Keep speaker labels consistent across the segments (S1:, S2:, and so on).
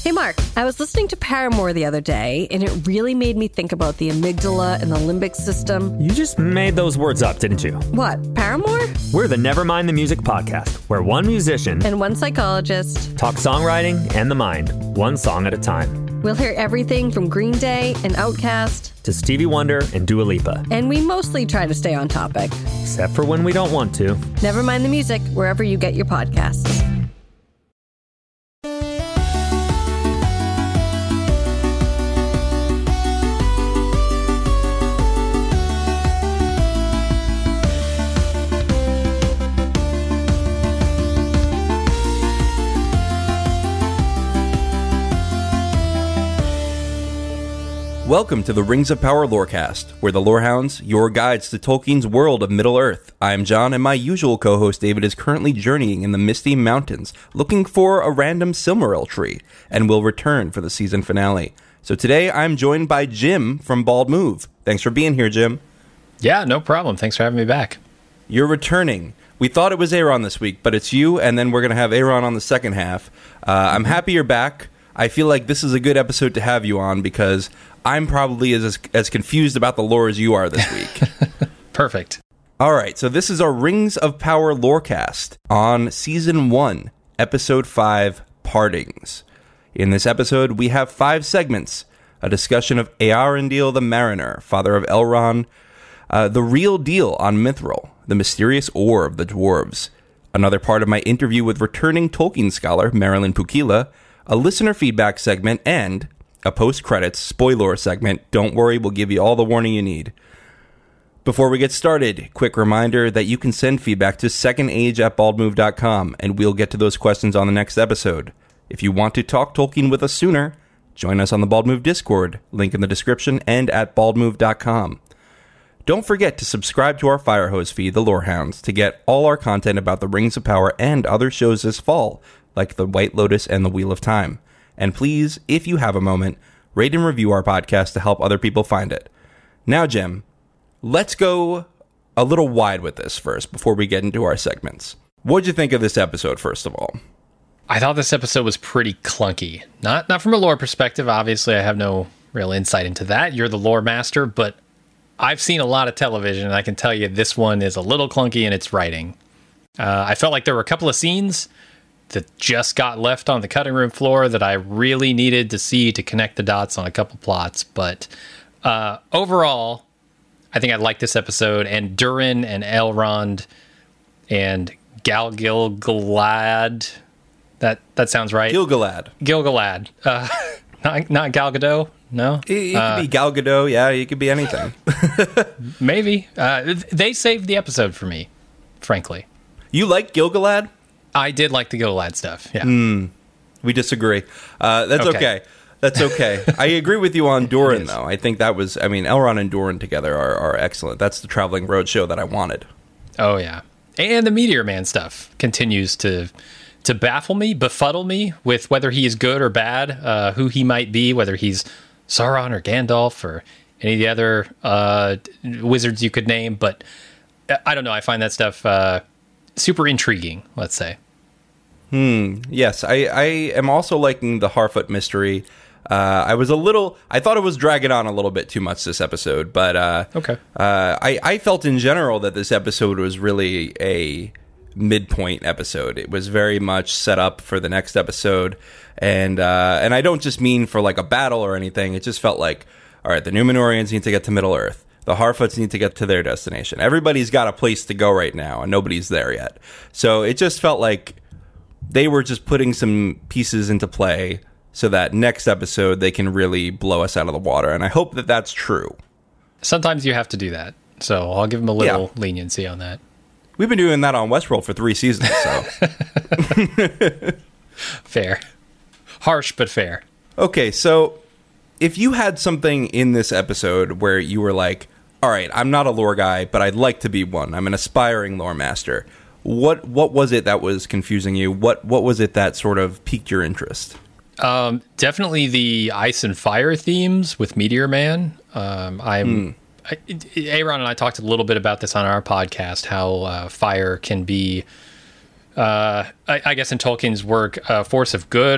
S1: Hey Mark, I was listening to Paramore the other day, and it really made me think about the amygdala and the limbic system.
S2: You just made those words up, didn't you?
S1: What, Paramore?
S2: We're the Nevermind the Music podcast, where one musician
S1: and one psychologist
S2: talk songwriting and the mind, one song at a time.
S1: We'll hear everything from Green Day and Outkast
S2: to Stevie Wonder and Dua Lipa.
S1: And we mostly try to stay on topic.
S2: Except for when we don't want to.
S1: Nevermind the Music, wherever you get your podcasts.
S3: Welcome to the Rings of Power Lorecast, where the Lorehounds, your guides to Tolkien's world of Middle-earth. I am John, and my usual co-host David is currently journeying in the Misty Mountains, looking for a random Silmaril tree, and will return for the season finale. So today, I'm joined by Jim from Bald Move. Thanks for being here, Jim.
S4: Yeah, no problem. Thanks for having me back.
S3: You're returning. We thought it was Aaron this week, but it's you, and then we're going to have Aaron on the second half. I'm happy you're back. I feel like this is a good episode to have you on because I'm probably as confused about the lore as you are this week.
S4: Perfect.
S3: All right, so this is our Rings of Power Lorecast on Season 1, Episode 5, Partings. In this episode, we have 5 segments. A discussion of Eärendil the Mariner, father of Elrond, the real deal on Mithril, the mysterious ore of the dwarves, another part of my interview with returning Tolkien scholar Marilyn Pukila, a listener feedback segment, and a post-credits spoiler segment. Don't worry, we'll give you all the warning you need. Before we get started, quick reminder that you can send feedback to secondage@baldmove.com, and we'll get to those questions on the next episode. If you want to talk Tolkien with us sooner, join us on the Bald Move Discord, link in the description and at baldmove.com. Don't forget to subscribe to our Firehose feed, The Lorehounds, to get all our content about the Rings of Power and other shows this fall, like The White Lotus and The Wheel of Time. And please, if you have a moment, rate and review our podcast to help other people find it. Now, Jim, let's go a little wide with this first before we get into our segments. What'd you think of this episode, first of all?
S4: I thought this episode was pretty clunky. Not from a lore perspective. Obviously, I have no real insight into that. You're the lore master, but I've seen a lot of television, and I can tell you this one is a little clunky in its writing. I felt like there were a couple of scenes that just got left on the cutting room floor that I really needed to see to connect the dots on a couple plots. But overall, I think I like this episode. And Durin and Elrond and Gil-galad, that sounds right.
S3: Gil-galad.
S4: Gil-galad. Not Gal Gadot? No?
S3: It could be Gal Gadot, yeah, it could be anything.
S4: Maybe. They saved the episode for me, frankly.
S3: You like Gil-galad?
S4: I did like the Gil-galad stuff, yeah.
S3: We disagree. That's okay. That's okay. I agree with you on Durin, though. I think that was, Elrond and Durin together are excellent. That's the traveling road show that I wanted.
S4: Oh, yeah. And the Meteor Man stuff continues to baffle me, befuddle me with whether he is good or bad, who he might be, whether he's Sauron or Gandalf or any of the other wizards you could name. But I don't know. I find that stuff super intriguing, let's say.
S3: Yes, I am also liking the Harfoot mystery. I thought it was dragging on a little bit too much this episode, but
S4: okay.
S3: I felt in general that this episode was really a midpoint episode. It was very much set up for the next episode, and I don't just mean for like a battle or anything. It just felt like, all right, the Númenóreans need to get to Middle-earth. The Harfoots need to get to their destination. Everybody's got a place to go right now, and nobody's there yet. So it just felt like they were just putting some pieces into play so that next episode they can really blow us out of the water. And I hope that that's true.
S4: Sometimes you have to do that. So I'll give them a little leniency on that.
S3: We've been doing that on Westworld for 3 seasons, so.
S4: Fair. Harsh, but fair.
S3: Okay, so if you had something in this episode where you were like, all right, I'm not a lore guy, but I'd like to be one. I'm an aspiring lore master. What was it that was confusing you? What was it that sort of piqued your interest?
S4: Definitely the ice and fire themes with Meteor Man. Aaron and I talked a little bit about this on our podcast, how fire can be, I guess in Tolkien's work, a force of good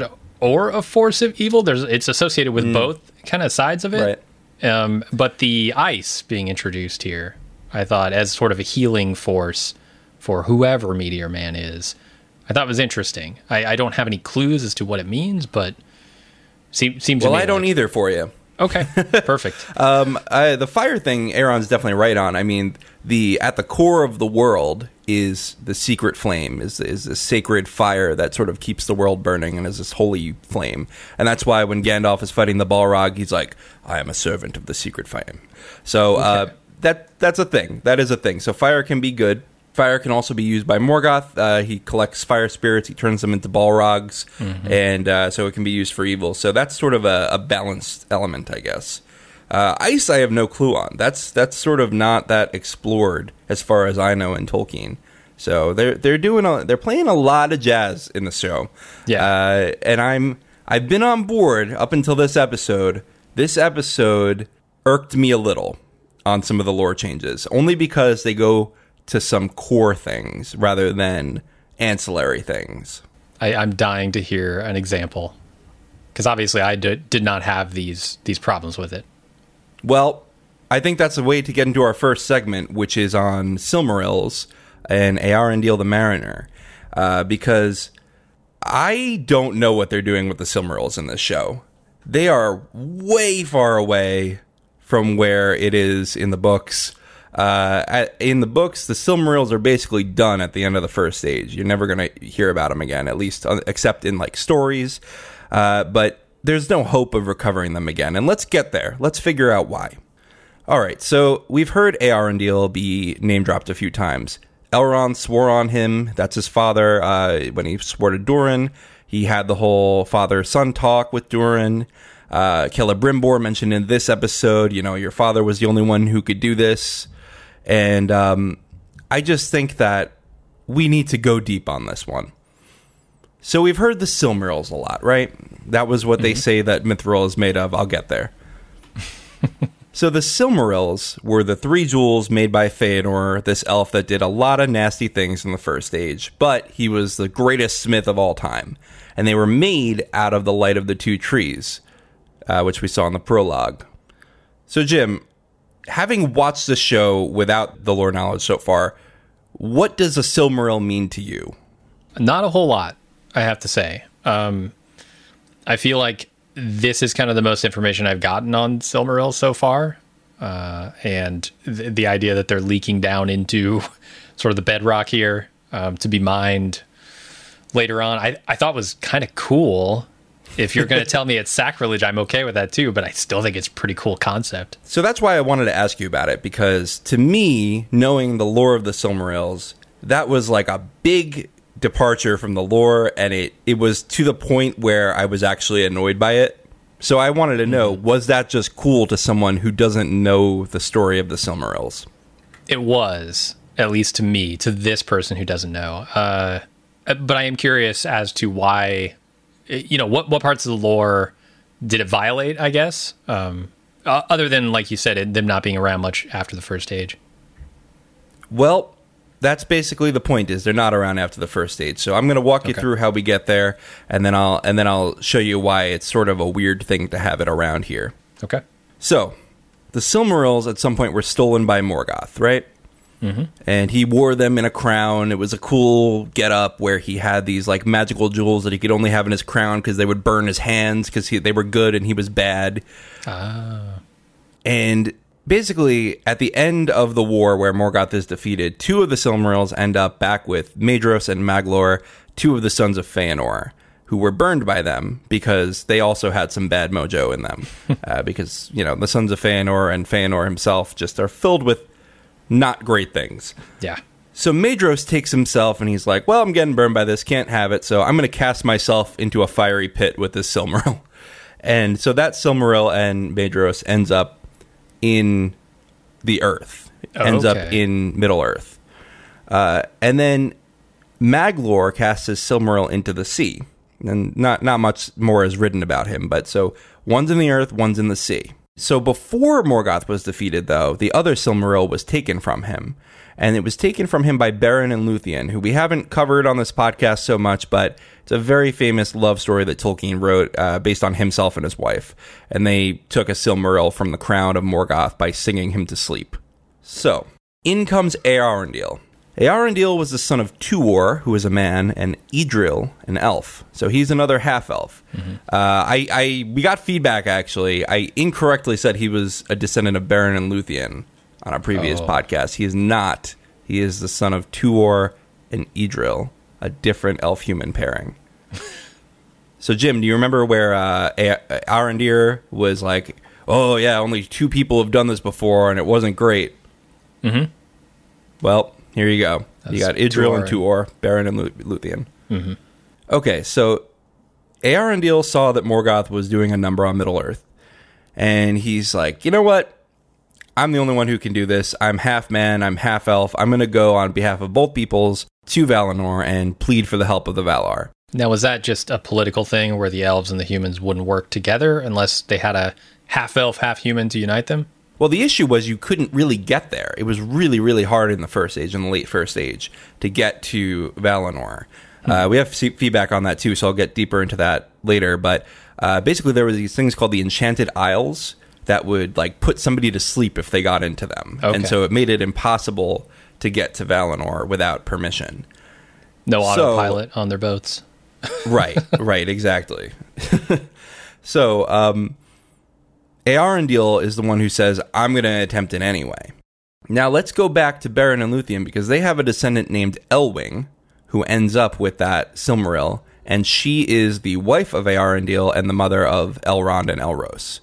S4: or a force of evil. It's associated with both kind of sides of it.
S3: Right.
S4: But the ice being introduced here, I thought, as sort of a healing force for whoever Meteor Man is, I thought was interesting. I don't have any clues as to what it means, but seems to me
S3: I don't either for you.
S4: Okay, perfect.
S3: The fire thing, Aaron's definitely right on. I mean, at the core of the world is the secret flame, is a sacred fire that sort of keeps the world burning and is this holy flame. And that's why when Gandalf is fighting the Balrog, he's like, I am a servant of the secret flame. So that's a thing. That is a thing. So fire can be good. Fire can also be used by Morgoth. He collects fire spirits. He turns them into Balrogs. And so it can be used for evil. So that's sort of a balanced element, I guess. Ice, I have no clue on. That's sort of not that explored as far as I know in Tolkien. So they're playing a lot of jazz in the show.
S4: Yeah.
S3: And I've been on board up until this episode. This episode irked me a little on some of the lore changes, only because they go to some core things rather than ancillary things.
S4: I'm dying to hear an example, because obviously I did not have these problems with it.
S3: Well, I think that's a way to get into our first segment, which is on Silmarils and Eärendil the Mariner, because I don't know what they're doing with the Silmarils in this show. They are way far away from where it is in the books. In the books, the Silmarils are basically done at the end of the first age. You're never going to hear about them again, at least except in like stories. But there's no hope of recovering them again. And let's get there. Let's figure out why. All right, so we've heard Eärendil be name-dropped a few times. Elrond swore on him. That's his father. When he swore to Durin, he had the whole father-son talk with Durin. Celebrimbor mentioned in this episode, your father was the only one who could do this. And I just think that we need to go deep on this one. So we've heard the Silmarils a lot, right? That was what they say that Mithril is made of. I'll get there. So the Silmarils were the 3 jewels made by Feanor, this elf that did a lot of nasty things in the first age, but he was the greatest smith of all time. And they were made out of the light of the 2 trees, which we saw in the prologue. So Jim, having watched the show without the lore knowledge so far, what does a Silmaril mean to you?
S4: Not a whole lot, I have to say. I feel like this is kind of the most information I've gotten on Silmarils so far. And the idea that they're leaking down into sort of the bedrock here to be mined later on, I thought was kind of cool. If you're going to tell me it's sacrilege, I'm okay with that too, but I still think it's a pretty cool concept.
S3: So that's why I wanted to ask you about it, because to me, knowing the lore of the Silmarils, that was like a big departure from the lore, and it was to the point where I was actually annoyed by it. So I wanted to know, was that just cool to someone who doesn't know the story of the Silmarils?
S4: It was, at least to me, to this person who doesn't know. But I am curious as to why... what parts of the lore did it violate, I guess? Other than, like you said, them not being around much after the first age.
S3: Well, that's basically the point, is they're not around after the first age. So I'm going to walk you through how we get there, and then I'll show you why it's sort of a weird thing to have it around here.
S4: Okay.
S3: So, the Silmarils at some point were stolen by Morgoth, right? Mm-hmm. And he wore them in a crown. It was a cool get-up where he had these like magical jewels that he could only have in his crown because they would burn his hands because they were good and he was bad. And basically, at the end of the war where Morgoth is defeated, 2 of the Silmarils end up back with Maedhros and Maglor, 2 of the sons of Feanor, who were burned by them because they also had some bad mojo in them. Because, the sons of Feanor and Feanor himself just are filled with not great things.
S4: Yeah.
S3: So Maedhros takes himself and he's like, well, I'm getting burned by this, can't have it, so I'm going to cast myself into a fiery pit with this Silmaril. And so that Silmaril and Maedhros ends up in the earth. Ends up in Middle-earth. And then Maglor casts his Silmaril into the sea. And not much more is written about him, but so one's in the earth, one's in the sea. So before Morgoth was defeated, though, the other Silmaril was taken from him. And it was taken from him by Beren and Luthien, who we haven't covered on this podcast so much, but it's a very famous love story that Tolkien wrote based on himself and his wife. And they took a Silmaril from the crown of Morgoth by singing him to sleep. So, in comes Eärendil. Eärendil was the son of Tuor, who was a man, and Idril, an elf. So he's another half-elf. We got feedback, actually. I incorrectly said he was a descendant of Beren and Luthien on a previous podcast. He is not. He is the son of Tuor and Idril, a different elf-human pairing. So, Jim, do you remember where Arondir was like, oh, yeah, only 2 people have done this before, and it wasn't great?
S4: Mm-hmm.
S3: Well, here you go. You got Idril and Tuor, Beren and Luthien.
S4: Mm-hmm.
S3: Okay, so Eärendil saw that Morgoth was doing a number on Middle-earth, and he's like, you know what? I'm the only one who can do this. I'm half man, I'm half elf. I'm going to go on behalf of both peoples to Valinor and plead for the help of the Valar.
S4: Now, was that just a political thing where the elves and the humans wouldn't work together unless they had a half-elf, half-human to unite them?
S3: Well, the issue was you couldn't really get there. It was really, really hard in the First Age, in the late First Age, to get to Valinor. We have feedback on that, too, so I'll get deeper into that later. But basically, there were these things called the Enchanted Isles that would like put somebody to sleep if they got into them. Okay. And so it made it impossible to get to Valinor without permission.
S4: No autopilot on their boats.
S3: Right, exactly. So, Eärendil is the one who says, I'm going to attempt it anyway. Now, let's go back to Beren and Luthien, because they have a descendant named Elwing, who ends up with that Silmaril, and she is the wife of Eärendil and the mother of Elrond and Elros.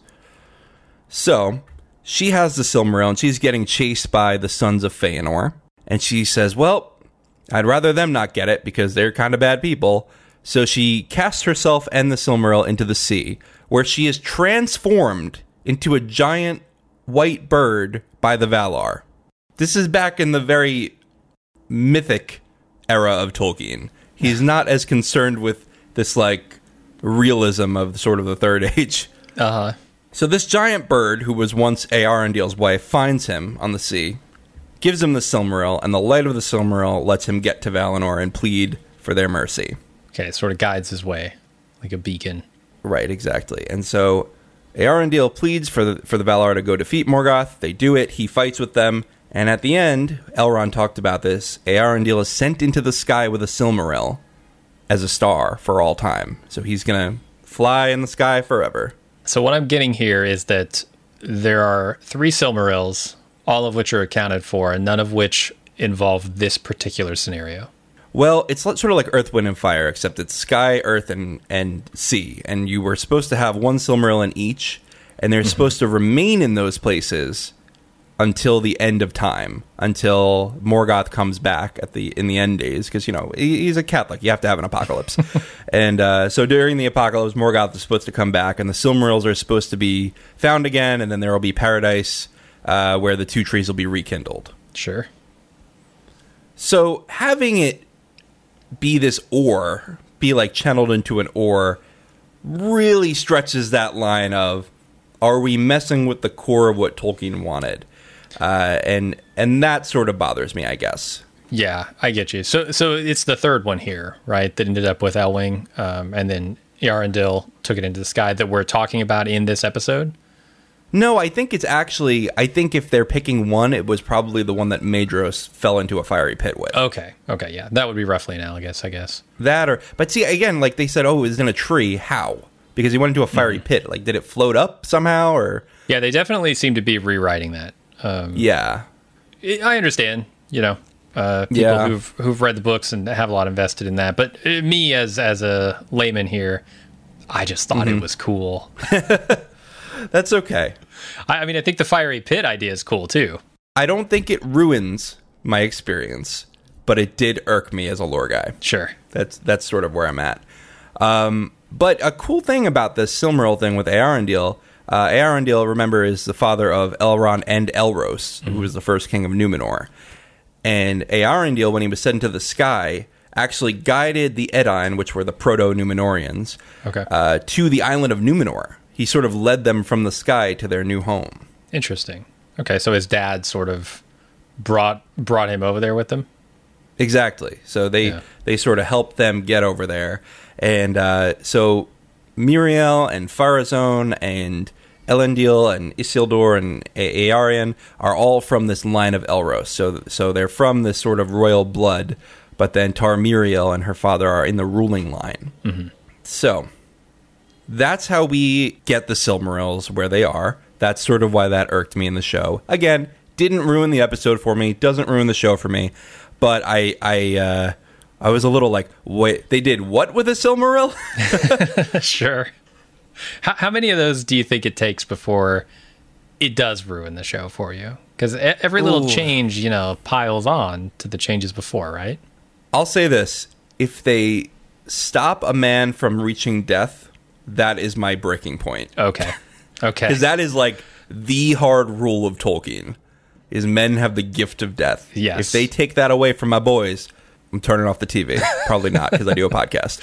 S3: So, she has the Silmaril, and she's getting chased by the sons of Feanor, and she says, well, I'd rather them not get it, because they're kind of bad people. So she casts herself and the Silmaril into the sea, where she is transformed into a giant white bird by the Valar. This is back in the very mythic era of Tolkien. He's not as concerned with this, like, realism of sort of the Third Age.
S4: Uh-huh.
S3: So this giant bird, who was once Eärendil's wife, finds him on the sea, gives him the Silmaril, and the light of the Silmaril lets him get to Valinor and plead for their mercy.
S4: Okay, it sort of guides his way, like a beacon.
S3: Right, exactly. And so Eärendil pleads for the Valar to go defeat Morgoth. They do it. He fights with them. And at the end, Elrond talked about this, Eärendil is sent into the sky with a Silmaril as a star for all time. So he's going to fly in the sky forever.
S4: So what I'm getting here is that there are 3 Silmarils, all of which are accounted for, and none of which involve this particular scenario.
S3: Well, it's sort of like Earth, Wind, and Fire, except it's sky, earth, and sea. And you were supposed to have 1 Silmaril in each, and they're supposed to remain in those places until the end of time, until Morgoth comes back in the end days, because, you know, he's a Catholic. You have to have an apocalypse. And so during the apocalypse, Morgoth is supposed to come back, and the Silmarils are supposed to be found again, and then there will be paradise where the 2 trees will be rekindled.
S4: Sure.
S3: So having it be this ore, be like channeled into an ore, really stretches that line of, are we messing with the core of what Tolkien wanted? And that sort of bothers me, I guess.
S4: Yeah, I get you. So it's the third one here, right, that ended up with Elwing, and then Eärendil took it into the sky that we're talking about in this episode?
S3: No, I think it's actually, if they're picking one, it was probably the one that Maedhros fell into a fiery pit with.
S4: Okay, yeah. That would be roughly analogous, I guess.
S3: But see, again, like they said, oh, it was in a tree. How? Because he went into a fiery pit. Like, did it float up somehow, or? Yeah,
S4: they definitely seem to be rewriting that.
S3: Yeah.
S4: I understand, you know, people who've read the books and have a lot invested in that. But me, as a layman here, I just thought it was cool.
S3: That's okay.
S4: I mean, I think the fiery pit idea is cool, too.
S3: I don't think it ruins my experience, but it did irk me as a lore guy.
S4: Sure.
S3: That's sort of where I'm at. But a cool thing about this Silmaril thing with Eärendil, remember, is the father of Elrond and Elros, who was the first king of Numenor. And Eärendil, when he was sent into the sky, actually guided the Edain, which were the Proto-Numenorians, to the island of Numenor. he sort of led them from the sky to their new home.
S4: Interesting. Okay, so his dad sort of brought him over there with him?
S3: Exactly. So they sort of helped them get over there. And so Miriel and Pharazôn and Elendil and Isildur and Eärien are all from this line of Elros. So they're from this sort of royal blood, but then Miriel and her father are in the ruling line. Mm-hmm. So that's how we get the Silmarils where they are. That's sort of why that irked me in the show. Again, didn't ruin the episode for me, doesn't ruin the show for me, but I was a little like, wait, they did what with a Silmaril?
S4: Sure. How many of those do you think it takes before it does ruin the show for you? Because every little change, piles on to the changes before, right?
S3: I'll say this. If they stop a man from reaching death, that is my breaking point.
S4: Okay.
S3: Because that is like the hard rule of Tolkien, is men have the gift of death.
S4: Yes.
S3: If they take that away from my boys, I'm turning off the TV. Probably not, because I do a podcast.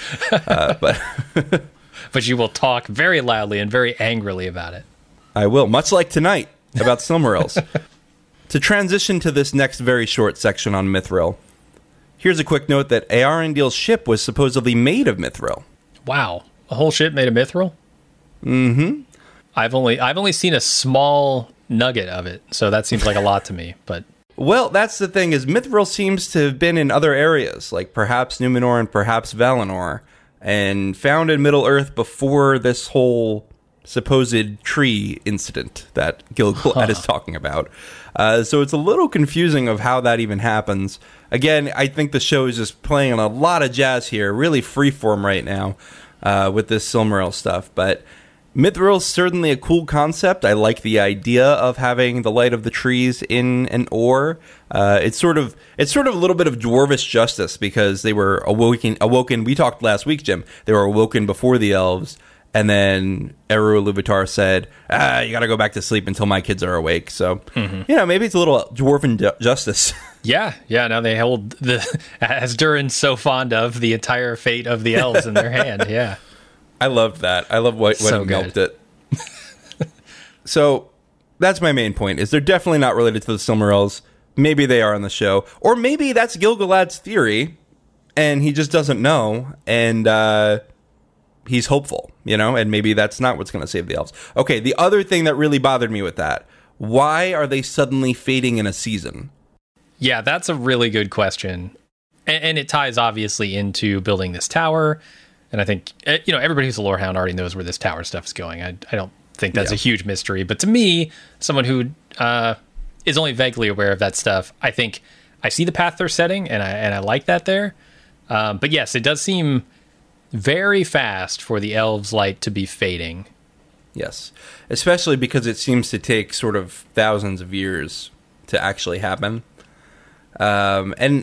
S4: But you will talk very loudly and very angrily about it.
S3: I will, much like tonight, about Silmarils. To transition to this next very short section on Mithril, here's a quick note that Eärendil's ship was supposedly made of Mithril.
S4: Wow. A whole ship made of Mithril?
S3: Mm-hmm.
S4: I've only seen a small nugget of it, so that seems like a lot to me, but...
S3: Well, that's the thing, is Mithril seems to have been in other areas, like perhaps Numenor and perhaps Valinor, and found in Middle-earth before this whole supposed tree incident that Gil-galad is talking about. So it's a little confusing of how that even happens. Again, I think the show is just playing a lot of jazz here, really freeform right now with this Silmaril stuff, but... Mithril's certainly a cool concept. I like the idea of having the light of the trees in an ore. It's sort of a little bit of dwarvish justice, because they were awoken. We talked last week, Jim. They were awoken before the elves, and then Eru Ilúvatar said, "You got to go back to sleep until my kids are awake." So, maybe it's a little dwarven justice.
S4: Yeah. Now they hold as Durin's so fond of, the entire fate of the elves in their hand. Yeah.
S3: I loved that. I love when
S4: so
S3: he milked it. So that's my main point, is they're definitely not related to the Silmarils. Maybe they are on the show. Or maybe that's Gil-galad's theory, and he just doesn't know, and he's hopeful, and maybe that's not what's going to save the elves. Okay, the other thing that really bothered me with that, why are they suddenly fading in a season?
S4: Yeah, that's a really good question. And it ties, obviously, into building this tower. And I think, everybody who's a lorehound already knows where this tower stuff is going. I don't think that's a huge mystery. But to me, someone who is only vaguely aware of that stuff, I think I see the path they're setting, and I like that there. But yes, it does seem very fast for the elves' light to be fading.
S3: Yes, especially because it seems to take sort of thousands of years to actually happen. And,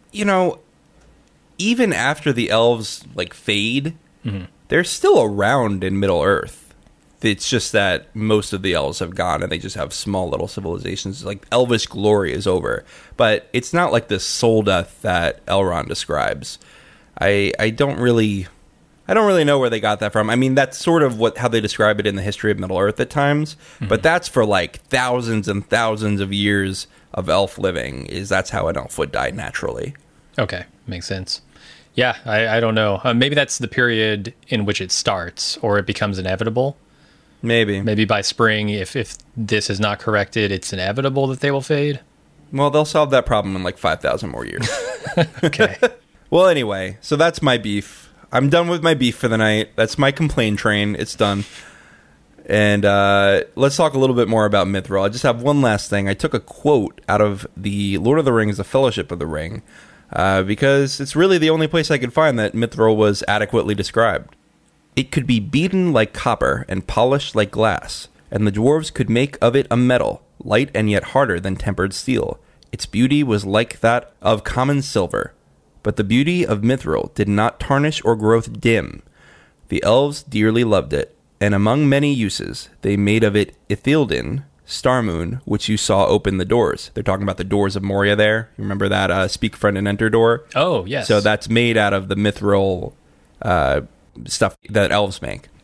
S3: even after the elves fade, they're still around in Middle-earth. It's just that most of the elves have gone, and they just have small little civilizations. Like, elvish glory is over, but it's not like this soul death that Elrond describes. I don't really know where they got that from. I mean, that's sort of how they describe it in the history of Middle-earth at times, but that's for thousands and thousands of years of elf living. That's how an elf would die naturally.
S4: Okay, makes sense. Yeah, I don't know. Maybe that's the period in which it starts, or it becomes inevitable. Maybe by spring, if this is not corrected, it's inevitable that they will fade.
S3: Well, they'll solve that problem in 5,000 more years.
S4: Okay.
S3: Well, anyway, so that's my beef. I'm done with my beef for the night. That's my complaint train. It's done. And let's talk a little bit more about Mithril. I just have one last thing. I took a quote out of the Lord of the Rings, The Fellowship of the Ring, because it's really the only place I could find that Mithril was adequately described. It could be beaten like copper and polished like glass, and the dwarves could make of it a metal, light and yet harder than tempered steel. Its beauty was like that of common silver, but the beauty of Mithril did not tarnish or grow dim. The elves dearly loved it, and among many uses, they made of it Ithildin, Star Moon, which you saw open the doors. They're talking about the doors of Moria there. You remember that Speak Friend and Enter door?
S4: Oh, yes.
S3: So that's made out of the Mithril stuff that elves make.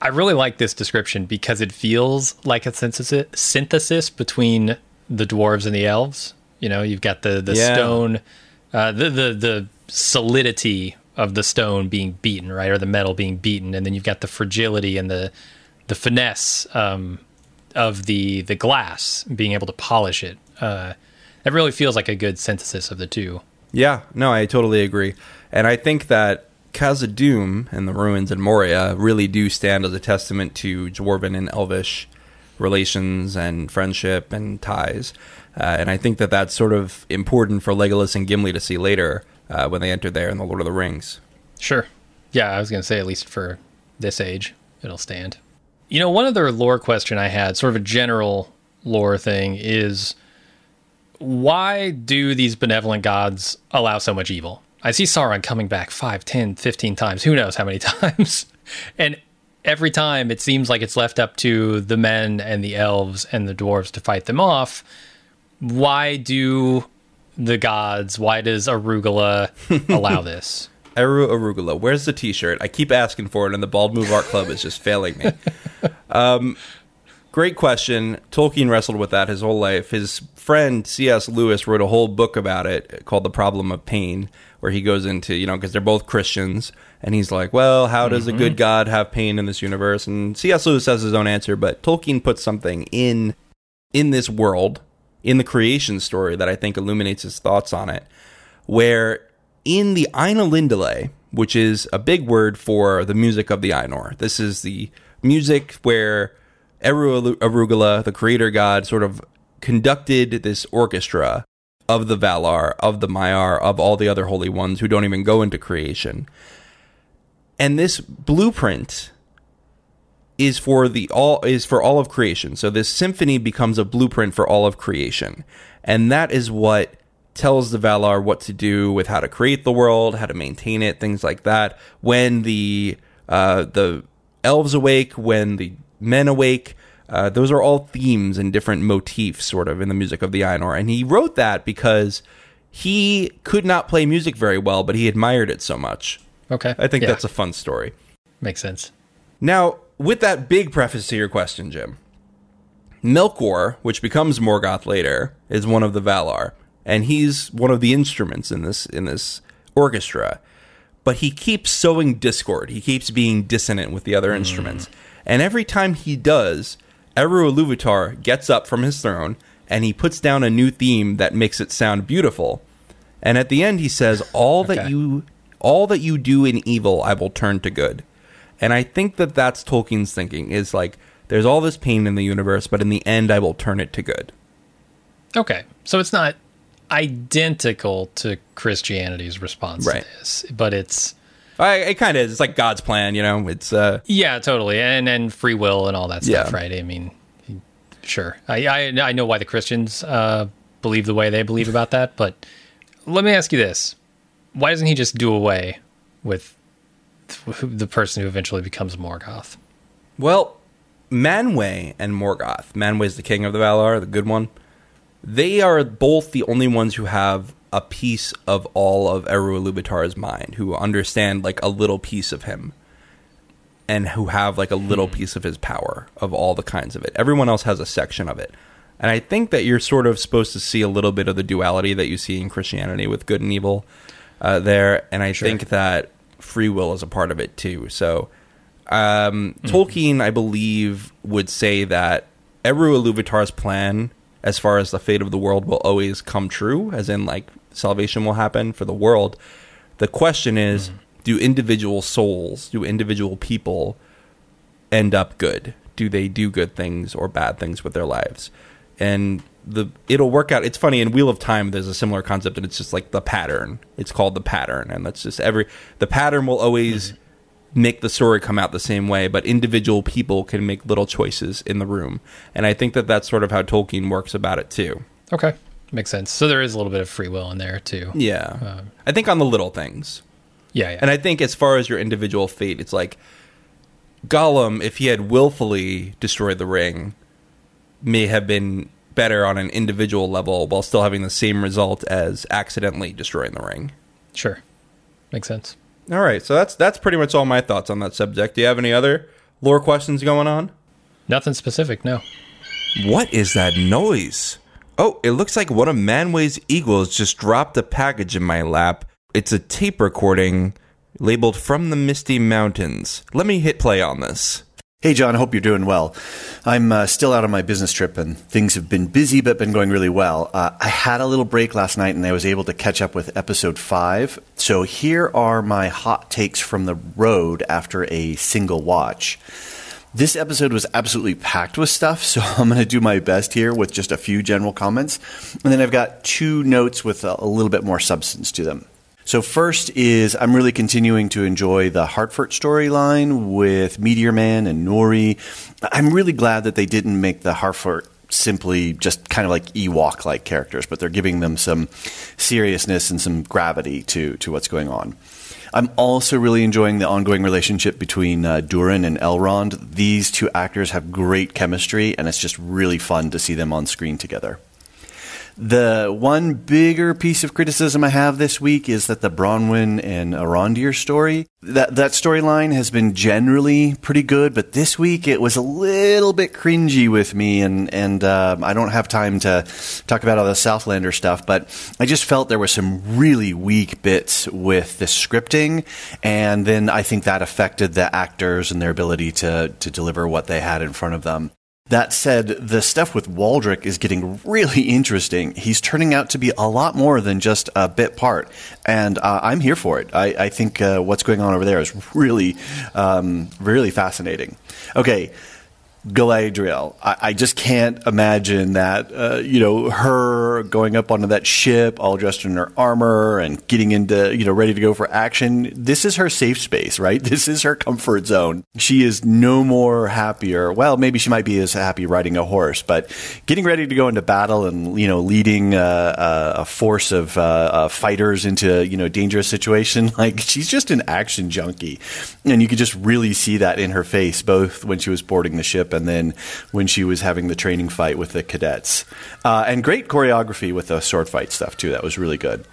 S4: I really like this description because it feels like a synthesis between the dwarves and the elves. You know, you've got the stone, the solidity of the stone being beaten, right, or the metal being beaten, and then you've got the fragility and the finesse of the glass, being able to polish it. It really feels like a good synthesis of the two.
S3: Yeah, no, I totally agree. And I think that Khazad-dûm and the ruins in Moria really do stand as a testament to dwarven and elvish relations and friendship and ties. And I think that that's sort of important for Legolas and Gimli to see later when they enter there in The Lord of the Rings.
S4: Sure. Yeah, I was going to say, at least for this age, it'll stand. You know, one other lore question I had, sort of a general lore thing, is why do these benevolent gods allow so much evil? I see Sauron coming back 5, 10, 15 times, who knows how many times. And every time it seems like it's left up to the men and the elves and the dwarves to fight them off. Why do the gods, why does Arugula allow this?
S3: Eru Arugula, where's the t-shirt? I keep asking for it and the Bald Move Art Club is just failing me. Great question. Tolkien wrestled with that his whole life. His friend C.S. Lewis wrote a whole book about it called The Problem of Pain, where he goes into, you know, because they're both Christians, and he's like, well, how does a good God have pain in this universe? And C.S. Lewis has his own answer, but Tolkien puts something in this world, in the creation story, that I think illuminates his thoughts on it, where in the Ainulindale, which is a big word for the music of the Ainur, this is the music where Eru Arugula, the creator god, sort of conducted this orchestra of the Valar, of the Maiar, of all the other holy ones who don't even go into creation. And this blueprint is for all of creation. So this symphony becomes a blueprint for all of creation. And that is what tells the Valar what to do with how to create the world, how to maintain it, things like that. When the elves awake, when the men awake, those are all themes and different motifs sort of in the music of the Ainur. And he wrote that because he could not play music very well, but he admired it so much.
S4: Okay.
S3: I think that's a fun story.
S4: Makes sense.
S3: Now, with that big preface to your question, Jim, Melkor, which becomes Morgoth later, is one of the Valar, and he's one of the instruments in this orchestra. But he keeps sowing discord. He keeps being dissonant with the other instruments. And every time he does, Eru Ilúvatar gets up from his throne and he puts down a new theme that makes it sound beautiful. And at the end he says, all that you do in evil, I will turn to good. And I think that that's Tolkien's thinking, is like, there's all this pain in the universe, but in the end I will turn it to good.
S4: Okay. So it's not identical to Christianity's response to this, but it
S3: kind of is. It's like God's plan, you know. It's
S4: yeah, totally, and free will and all that stuff, right? I mean, sure. I know why the Christians believe the way they believe about that, but let me ask you this: why doesn't he just do away with the person who eventually becomes Morgoth?
S3: Well, Manwë and Morgoth. Manwë's the king of the Valar, the good one. They are both the only ones who have a piece of all of Eru Ilúvatar's mind, who understand like a little piece of him, and who have like a little piece of his power, of all the kinds of it. Everyone else has a section of it. And I think that you're sort of supposed to see a little bit of the duality that you see in Christianity with good and evil there. And I think that free will is a part of it too. So Tolkien, I believe, would say that Eru Ilúvatar's plan, as far as the fate of the world, will always come true, as in like salvation will happen for the world. The question is, do individual souls, do individual people end up good? Do they do good things or bad things with their lives? And it'll work out. It's funny, in Wheel of Time there's a similar concept, and it's just like the pattern. It's called the pattern, and that's just the pattern will always make the story come out the same way, but individual people can make little choices in the room. And I think that that's sort of how Tolkien works about it too.
S4: Okay. Makes sense. So there is a little bit of free will in there too.
S3: Yeah. I think on the little things.
S4: Yeah.
S3: And I think as far as your individual fate, it's like Gollum, if he had willfully destroyed the ring, may have been better on an individual level while still having the same result as accidentally destroying the ring.
S4: Sure. Makes sense.
S3: All right, so that's pretty much all my thoughts on that subject. Do you have any other lore questions going on?
S4: Nothing specific, no.
S3: What is that noise? Oh, it looks like one of Manway's eagles just dropped a package in my lap. It's a tape recording labeled From the Misty Mountains. Let me hit play on this.
S5: Hey, John, hope you're doing well. I'm still out on my business trip, and things have been busy but been going really well. I had a little break last night, and I was able to catch up with episode 5. So here are my hot takes from the road after a single watch. This episode was absolutely packed with stuff, so I'm going to do my best here with just a few general comments. And then I've got 2 notes with a little bit more substance to them. So first is I'm really continuing to enjoy the Hartford storyline with Meteor Man and Nori. I'm really glad that they didn't make the Hartford simply just kind of like Ewok-like characters, but they're giving them some seriousness and some gravity to what's going on. I'm also really enjoying the ongoing relationship between Durin and Elrond. These 2 actors have great chemistry, and it's just really fun to see them on screen together. The one bigger piece of criticism I have this week is that the Bronwyn and Arondir story, that storyline has been generally pretty good, but this week it was a little bit cringy with me, and I don't have time to talk about all the Southlander stuff, but I just felt there were some really weak bits with the scripting, and then I think that affected the actors and their ability to deliver what they had in front of them. That said, the stuff with Waldrick is getting really interesting. He's turning out to be a lot more than just a bit part, and I'm here for it. I think what's going on over there is really, really fascinating. Okay, Galadriel. I just can't imagine that, her going up onto that ship, all dressed in her armor and getting into, ready to go for action. This is her safe space, right? This is her comfort zone. She is no more happier. Well, maybe she might be as happy riding a horse, but getting ready to go into battle and, leading a force of fighters into, a dangerous situation. Like, she's just an action junkie. And you could just really see that in her face, both when she was boarding the ship and then when she was having the training fight with the cadets. And great choreography with the sword fight stuff, too. That was really good.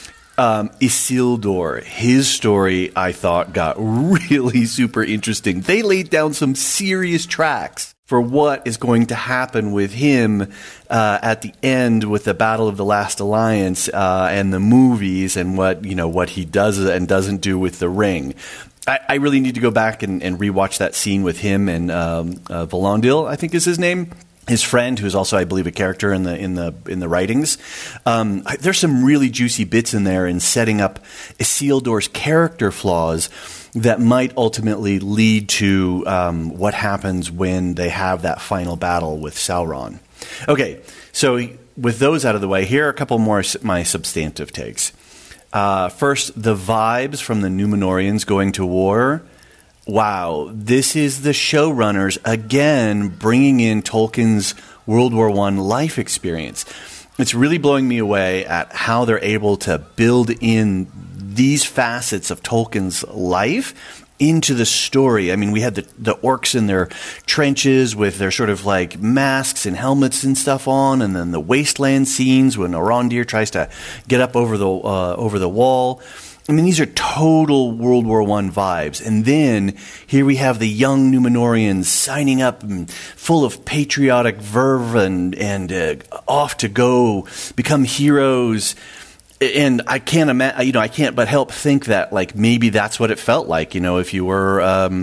S5: Isildur, his story, I thought, got really super interesting. They laid down some serious tracks for what is going to happen with him at the end with the Battle of the Last Alliance and the movies and what he does and doesn't do with the ring. I really need to go back and rewatch that scene with him and Valondil, I think is his name. His friend, who's also, I believe, a character in the writings. There's some really juicy bits in there in setting up Isildur's character flaws that might ultimately lead to what happens when they have that final battle with Sauron. Okay, so with those out of the way, here are a couple more my substantive takes. First, the vibes from the Númenóreans going to war. Wow, this is the showrunners, again, bringing in Tolkien's World War I life experience. It's really blowing me away at how they're able to build in these facets of Tolkien's life into the story. I mean, we had the orcs in their trenches with their sort of like masks and helmets and stuff on, and then the wasteland scenes when Arondir tries to get up over the wall. I mean, these are total World War I vibes. And then here we have the young Númenóreans signing up and full of patriotic verve and off to go become heroes. And I can't imagine, I can't but help think that, like, maybe that's what it felt like, if you were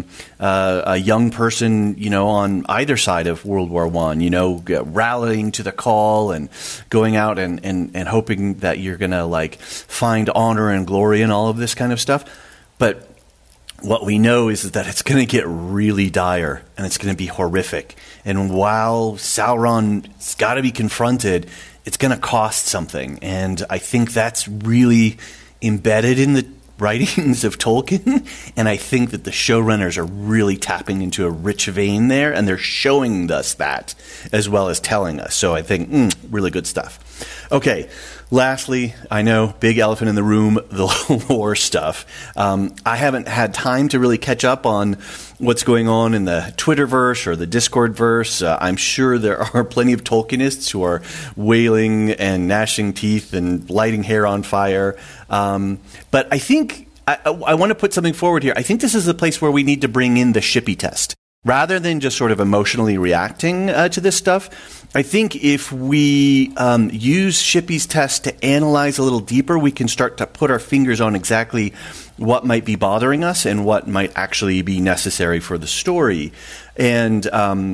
S5: a young person, on either side of World War I, rallying to the call and going out and hoping that you're going to, like, find honor and glory and all of this kind of stuff. But what we know is that it's going to get really dire and it's going to be horrific. And while Sauron's got to be confronted, it's going to cost something. And I think that's really embedded in the writings of Tolkien. And I think that the showrunners are really tapping into a rich vein there. And they're showing us that as well as telling us. So I think, really good stuff. Okay, lastly, I know, big elephant in the room, the lore stuff. I haven't had time to really catch up on what's going on in the Twitterverse or the Discordverse. I'm sure there are plenty of Tolkienists who are wailing and gnashing teeth and lighting hair on fire. But I think I want to put something forward here. I think this is the place where we need to bring in the Shippy test. rather than just sort of emotionally reacting to this stuff, I think if we use Shippey's test to analyze a little deeper, we can start to put our fingers on exactly what might be bothering us and what might actually be necessary for the story. And,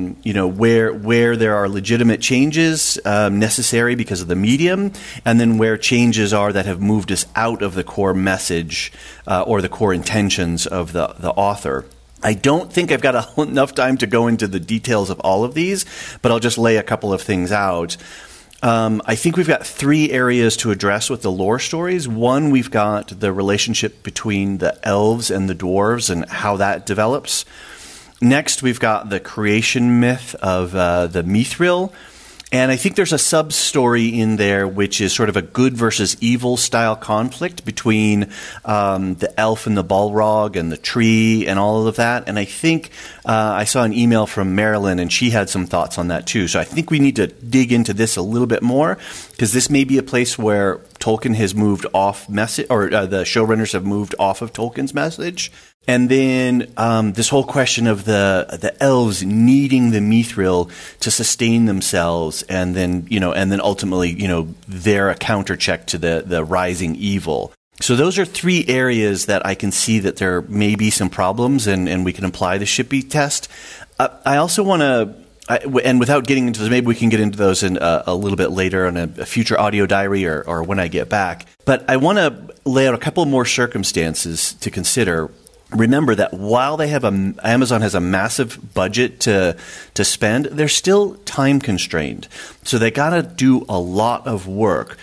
S5: where there are legitimate changes necessary because of the medium, and then where changes are that have moved us out of the core message or the core intentions of the author. I don't think I've got enough time to go into the details of all of these, but I'll just lay a couple of things out. I think we've got 3 areas to address with the lore stories. One, we've got the relationship between the elves and the dwarves and how that develops. Next, we've got the creation myth of the Mithril. And I think there's a sub-story in there which is sort of a good versus evil style conflict between the elf and the Balrog and the tree and all of that. And I think I saw an email from Marilyn, and she had some thoughts on that too. So I think we need to dig into this a little bit more, because this may be a place where Tolkien has moved off message, or the showrunners have moved off of Tolkien's message. And then this whole question of the elves needing the Mithril to sustain themselves, and then ultimately they're a counter check to the rising evil. So those are 3 areas that I can see that there may be some problems, and we can apply the Shippey test. I also want to. And without getting into those, maybe we can get into those in a little bit later on a future audio diary or when I get back. But I want to lay out a couple more circumstances to consider. Remember that while they have Amazon has a massive budget to spend, they're still time constrained. So they got to do a lot of work.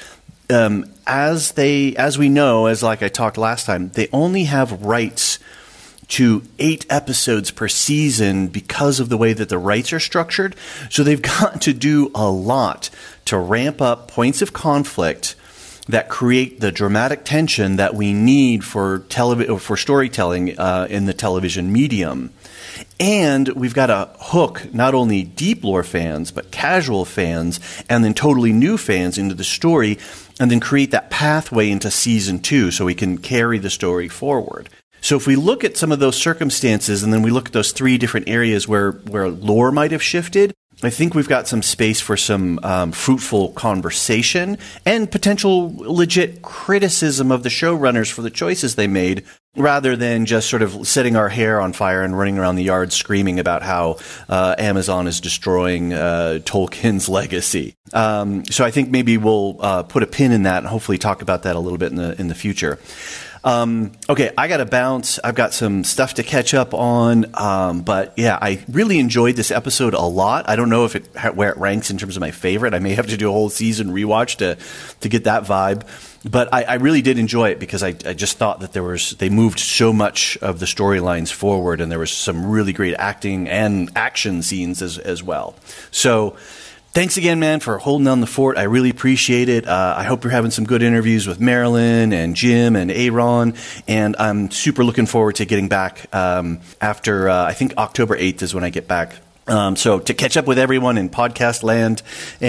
S5: As we know, like I talked last time, they only have rights to 8 episodes per season because of the way that the rights are structured. So they've got to do a lot to ramp up points of conflict that create the dramatic tension that we need for storytelling in the television medium. And we've got to hook not only deep lore fans, but casual fans, and then totally new fans into the story, and then create that pathway into season 2 so we can carry the story forward. So if we look at some of those circumstances, and then we look at those 3 different areas where lore might have shifted, I think we've got some space for some fruitful conversation and potential legit criticism of the showrunners for the choices they made, rather than just sort of setting our hair on fire and running around the yard screaming about how Amazon is destroying Tolkien's legacy. So I think maybe we'll put a pin in that and hopefully talk about that a little bit in the future. Okay, I got to bounce. I've got some stuff to catch up on. But yeah, I really enjoyed this episode a lot. I don't know where it ranks in terms of my favorite. I may have to do a whole season rewatch to get that vibe. But I really did enjoy it because I just thought that they moved so much of the storylines forward, and there was some really great acting and action scenes as well. So thanks again, man, for holding down the fort. I really appreciate it. I hope you're having some good interviews with Marilyn and Jim and Aaron, and I'm super looking forward to getting back after, I think October 8th is when I get back. So to catch up with everyone in podcast land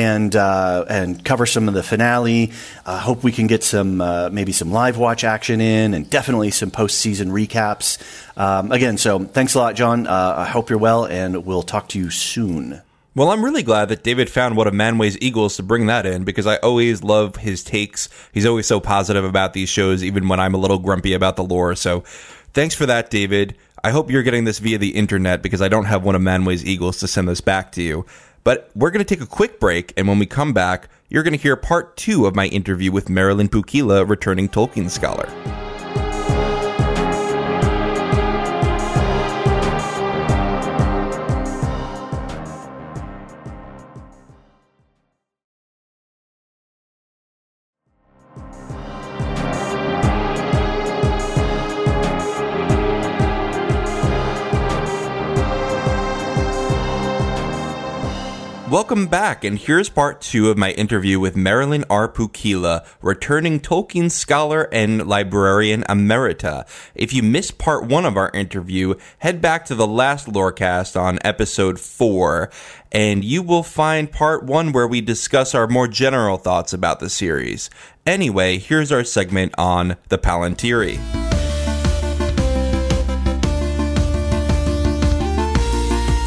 S5: and cover some of the finale, hope we can get some maybe some live watch action in, and definitely some postseason recaps. Again, so thanks a lot, John. I hope you're well, and we'll talk to you soon.
S3: Well, I'm really glad that David found What a Man Weighs Eagles to bring that in, because I always love his takes. He's always so positive about these shows, even when I'm a little grumpy about the lore. So thanks for that, David. I hope you're getting this via the internet, because I don't have What a Man Weighs Eagles to send this back to you. But we're going to take a quick break, and when we come back, you're going to hear part 2 of my interview with Marilyn Pukila, returning Tolkien scholar. Welcome back, and here's part 2 of my interview with Marilyn R. Pukila, returning Tolkien scholar and librarian emerita. If you missed part 1 of our interview, head back to the last Lorecast on episode 4, and you will find part 1 where we discuss our more general thoughts about the series. Anyway, here's our segment on the Palantiri.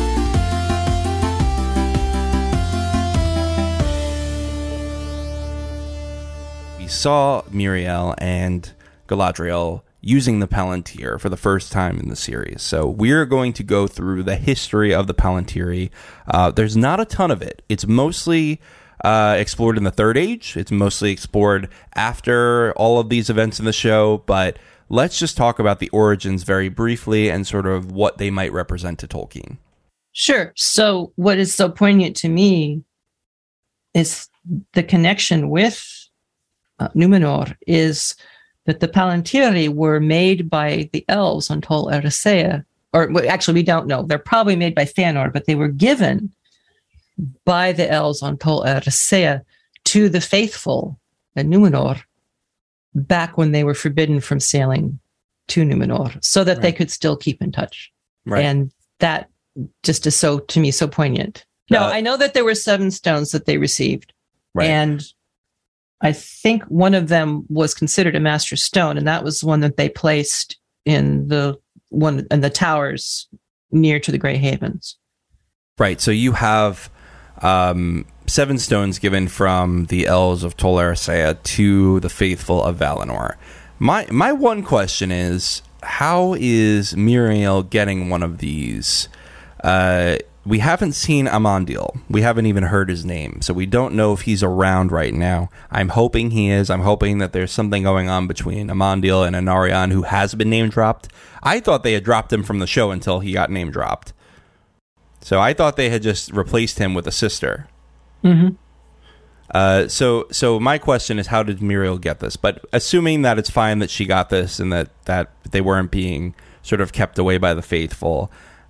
S3: saw Miriel and Galadriel using the Palantir for the first time in the series. So we're going to go through the history of the Palantiri. There's not a ton of it. It's mostly explored in the Third Age. It's mostly explored after all of these events in the show, but let's just talk about the origins very briefly and sort of what they might represent to Tolkien.
S6: Sure. So what is so poignant to me is the connection with Numenor is that the Palantiri were made by the elves on Tol Eressëa, or actually we don't know. They're probably made by Fëanor, but they were given by the elves on Tol Eressëa to the faithful in Numenor back when they were forbidden from sailing to Numenor, so that they could still keep in touch.
S3: Right.
S6: And that just is so, to me, so poignant. Now, I know that there were 7 stones that they received, and I think one of them was considered a master stone, and that was one that they placed in the towers near to the Grey Havens. Right.
S3: So you have 7 stones given from the elves of Tol Eressëa to the faithful of Valinor. My one question is, how is Miriel getting one of these? We haven't seen Amandil. We haven't even heard his name, so we don't know if he's around right now. I'm hoping he is. I'm hoping that there's something going on between Amandil and Anarion, who has been name dropped. I thought they had dropped him from the show until he got name dropped. So I thought they had just replaced him with a sister.
S6: Mm-hmm.
S3: So my question is, how did Miriel get this? But assuming that it's fine that she got this and that they weren't being sort of kept away by the faithful,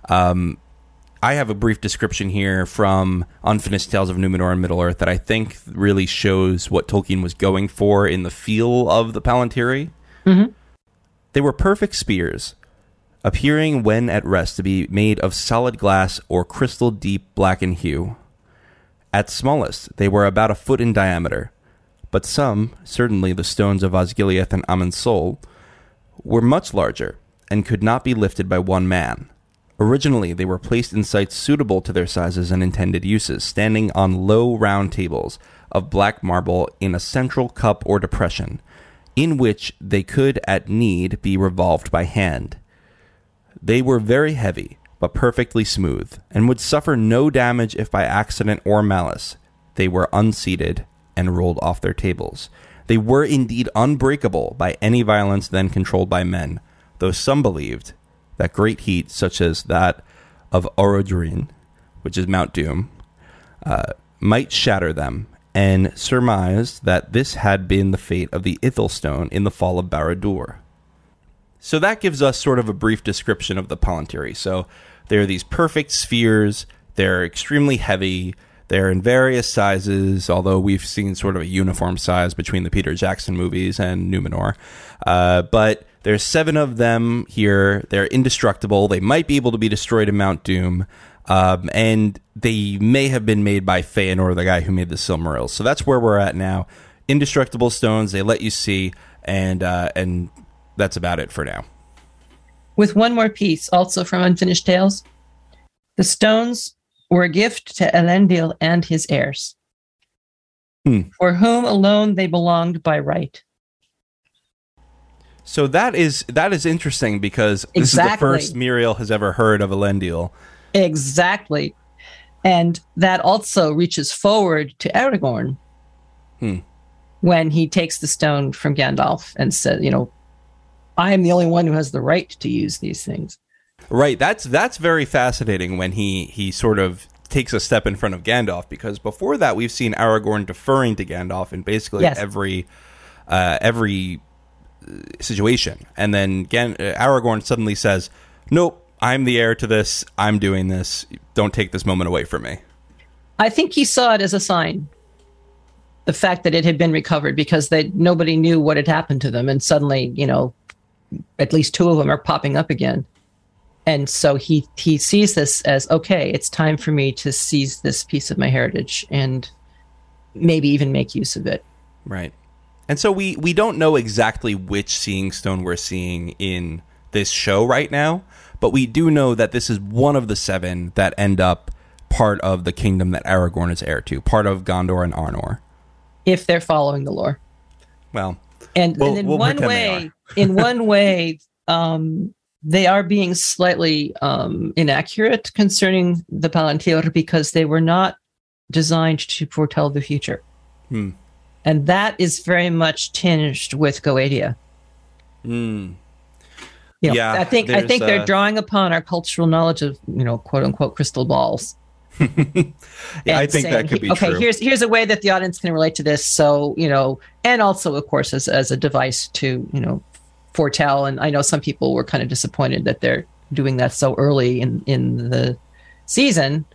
S3: I have a brief description here from Unfinished Tales of Numenor and Middle-earth that I think really shows what Tolkien was going for in the feel of the Palantiri.
S6: Mm-hmm.
S3: They were perfect spears, appearing when at rest to be made of solid glass or crystal deep blackened hue. At smallest, they were about a foot in diameter, but some, certainly the stones of Osgiliath and Amon-Sol, were much larger and could not be lifted by one man. Originally, they were placed in sites suitable to their sizes and intended uses, standing on low round tables of black marble in a central cup or depression, in which they could at need be revolved by hand. They were very heavy, but perfectly smooth, and would suffer no damage if by accident or malice they were unseated and rolled off their tables. They were indeed unbreakable by any violence then controlled by men, though some believed that great heat, such as that of Orodruin, which is Mount Doom, might shatter them, and surmised that this had been the fate of the Ithilstone in the fall of Barad-dûr. So that gives us sort of a brief description of the Palantiri. So they're these perfect spheres, they're extremely heavy, they're in various sizes, although we've seen sort of a uniform size between the Peter Jackson movies and Numenor. But there's 7 of them here. They're indestructible. They might be able to be destroyed in Mount Doom. And they may have been made by Fëanor, the guy who made the Silmarils. So that's where we're at now. Indestructible stones, they let you see, and that's about it for now.
S6: With one more piece, also from Unfinished Tales. The stones were a gift to Elendil and his heirs, for whom alone they belonged by right.
S3: So that is interesting, because this is the first Miriel has ever heard of Elendil.
S6: Exactly. And that also reaches forward to Aragorn when he takes the stone from Gandalf and says, I am the only one who has the right to use these things.
S3: Right. That's very fascinating when he sort of takes a step in front of Gandalf, because before that we've seen Aragorn deferring to Gandalf in basically every situation. And then Aragorn suddenly says, nope, I'm the heir to this. I'm doing this. Don't take this moment away from me.
S6: I think he saw it as a sign. The fact that it had been recovered, because nobody knew what had happened to them. And suddenly, at least 2 of them are popping up again. And so he sees this as, okay, it's time for me to seize this piece of my heritage and maybe even make use of it.
S3: Right. And so we don't know exactly which Seeing Stone we're seeing in this show right now, but we do know that this is one of the 7 that end up part of the kingdom that Aragorn is heir to, part of Gondor and Arnor.
S6: If they're following the lore.
S3: Well,
S6: and in
S3: we'll
S6: one
S3: pretend
S6: way, they are being slightly inaccurate concerning the Palantir because they were not designed to foretell the future. And that is very much tinged with Goetia.
S3: Yeah,
S6: I think they're drawing upon our cultural knowledge of, quote unquote, crystal balls.
S3: Yeah, I think that could be true.
S6: Okay, here's a way that the audience can relate to this. So, and also, of course, as a device to, foretell. And I know some people were kind of disappointed that they're doing that so early in the season.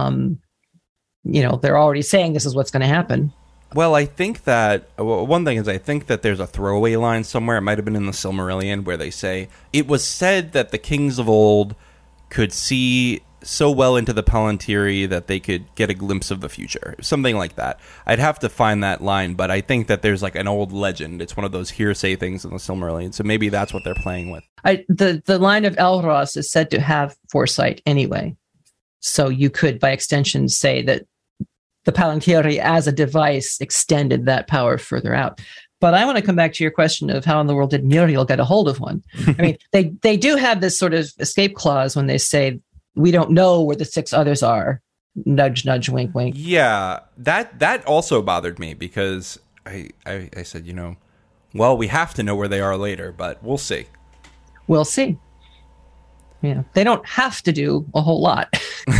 S6: They're already saying this is what's going to happen.
S3: Well, I think that one thing is I think that there's a throwaway line somewhere. It might have been in the Silmarillion where they say it was said that the kings of old could see so well into the Palantiri that they could get a glimpse of the future. Something like that. I'd have to find that line, but I think that there's like an old legend. It's one of those hearsay things in the Silmarillion. So maybe that's what they're playing with.
S6: The line of Elros is said to have foresight anyway. So you could, by extension, say that the Palantiri as a device extended that power further out. But I want to come back to your question of how in the world did Muriel get a hold of one? I mean, they do have this sort of escape clause when they say, we don't know where the 6 others are. Nudge, nudge, wink, wink.
S3: Yeah, that also bothered me because I said, well, we have to know where they are later, but we'll see.
S6: We'll see. Yeah, they don't have to do a whole lot.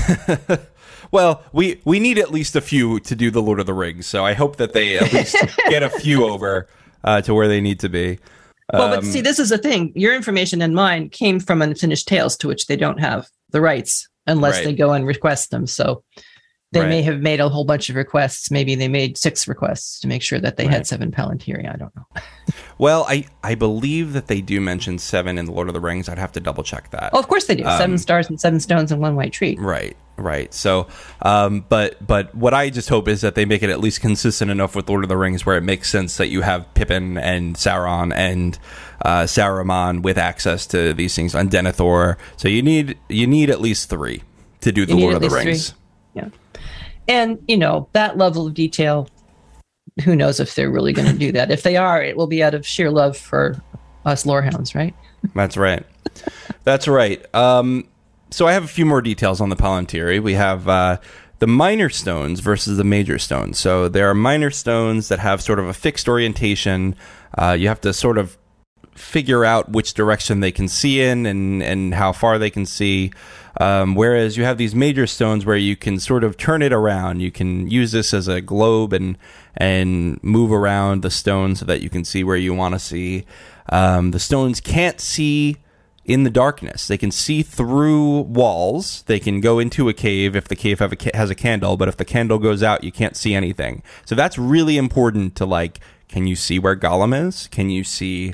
S3: Well, we need at least a few to do the Lord of the Rings, so I hope that they at least get a few over to where they need to be.
S6: Well, but see, this is the thing. Your information and mine came from Unfinished Tales, to which they don't have the rights unless they go and request them. So they may have made a whole bunch of requests. Maybe they made 6 requests to make sure that they had 7 Palantiri. I don't know.
S3: Well, I believe that they do mention 7 in the Lord of the Rings. I'd have to double check that.
S6: Oh, of course they do. 7 stars and 7 stones and 1 white tree.
S3: Right. So, but what I just hope is that they make it at least consistent enough with Lord of the Rings where it makes sense that you have Pippin and Sauron and Saruman with access to these things on Denethor. So you need at least 3 to do the Lord of the Rings.
S6: 3. Yeah. And, that level of detail, who knows if they're really going to do that. If they are, it will be out of sheer love for us lorehounds, right?
S3: That's right. That's right. So I have a few more details on the Palantiri. We have the minor stones versus the major stones. So there are minor stones that have sort of a fixed orientation. You have to sort of figure out which direction they can see in and how far they can see. Whereas you have these major stones where you can sort of turn it around. You can use this as a globe and move around the stone so that you can see where you want to see. The stones can't see in the darkness. They can see through walls. They can go into a cave if the cave has a candle, but if the candle goes out, you can't see anything. So that's really important to can you see where Gollum is? Can you see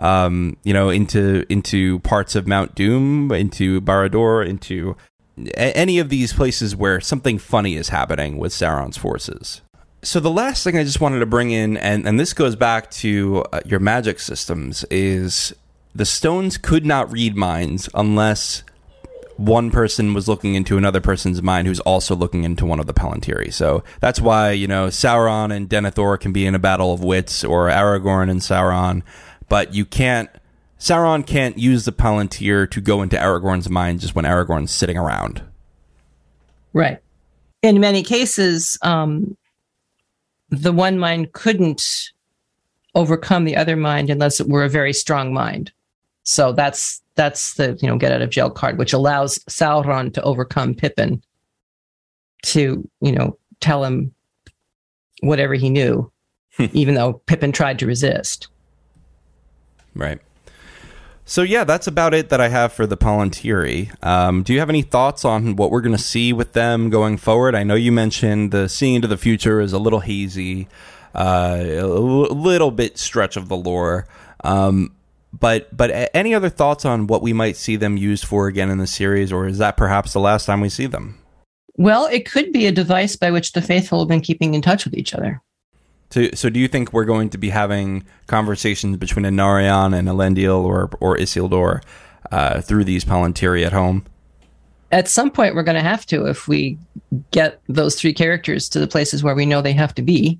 S3: into parts of Mount Doom, into Barad-dûr, into any of these places where something funny is happening with Sauron's forces. So the last thing I just wanted to bring in, and this goes back to your magic systems, is the stones could not read minds unless one person was looking into another person's mind who's also looking into one of the Palantiri. So that's why, Sauron and Denethor can be in a battle of wits, or Aragorn and Sauron, but Sauron can't use the Palantir to go into Aragorn's mind just when Aragorn's sitting around.
S6: Right. In many cases, the one mind couldn't overcome the other mind unless it were a very strong mind. So that's the get out of jail card, which allows Sauron to overcome Pippin to tell him whatever he knew, even though Pippin tried to resist.
S3: Right. So yeah, that's about it that I have for the Palantiri. Do you have any thoughts on what we're going to see with them going forward? I know you mentioned the seeing into the future is a little hazy, a little bit stretch of the lore. But any other thoughts on what we might see them used for again in the series, or is that perhaps the last time we see them?
S6: Well, it could be a device by which the faithful have been keeping in touch with each other.
S3: So do you think we're going to be having conversations between Anarion and Elendil or Isildur through these Palantiri at home?
S6: At some point, we're going to have to if we get those 3 characters to the places where we know they have to be.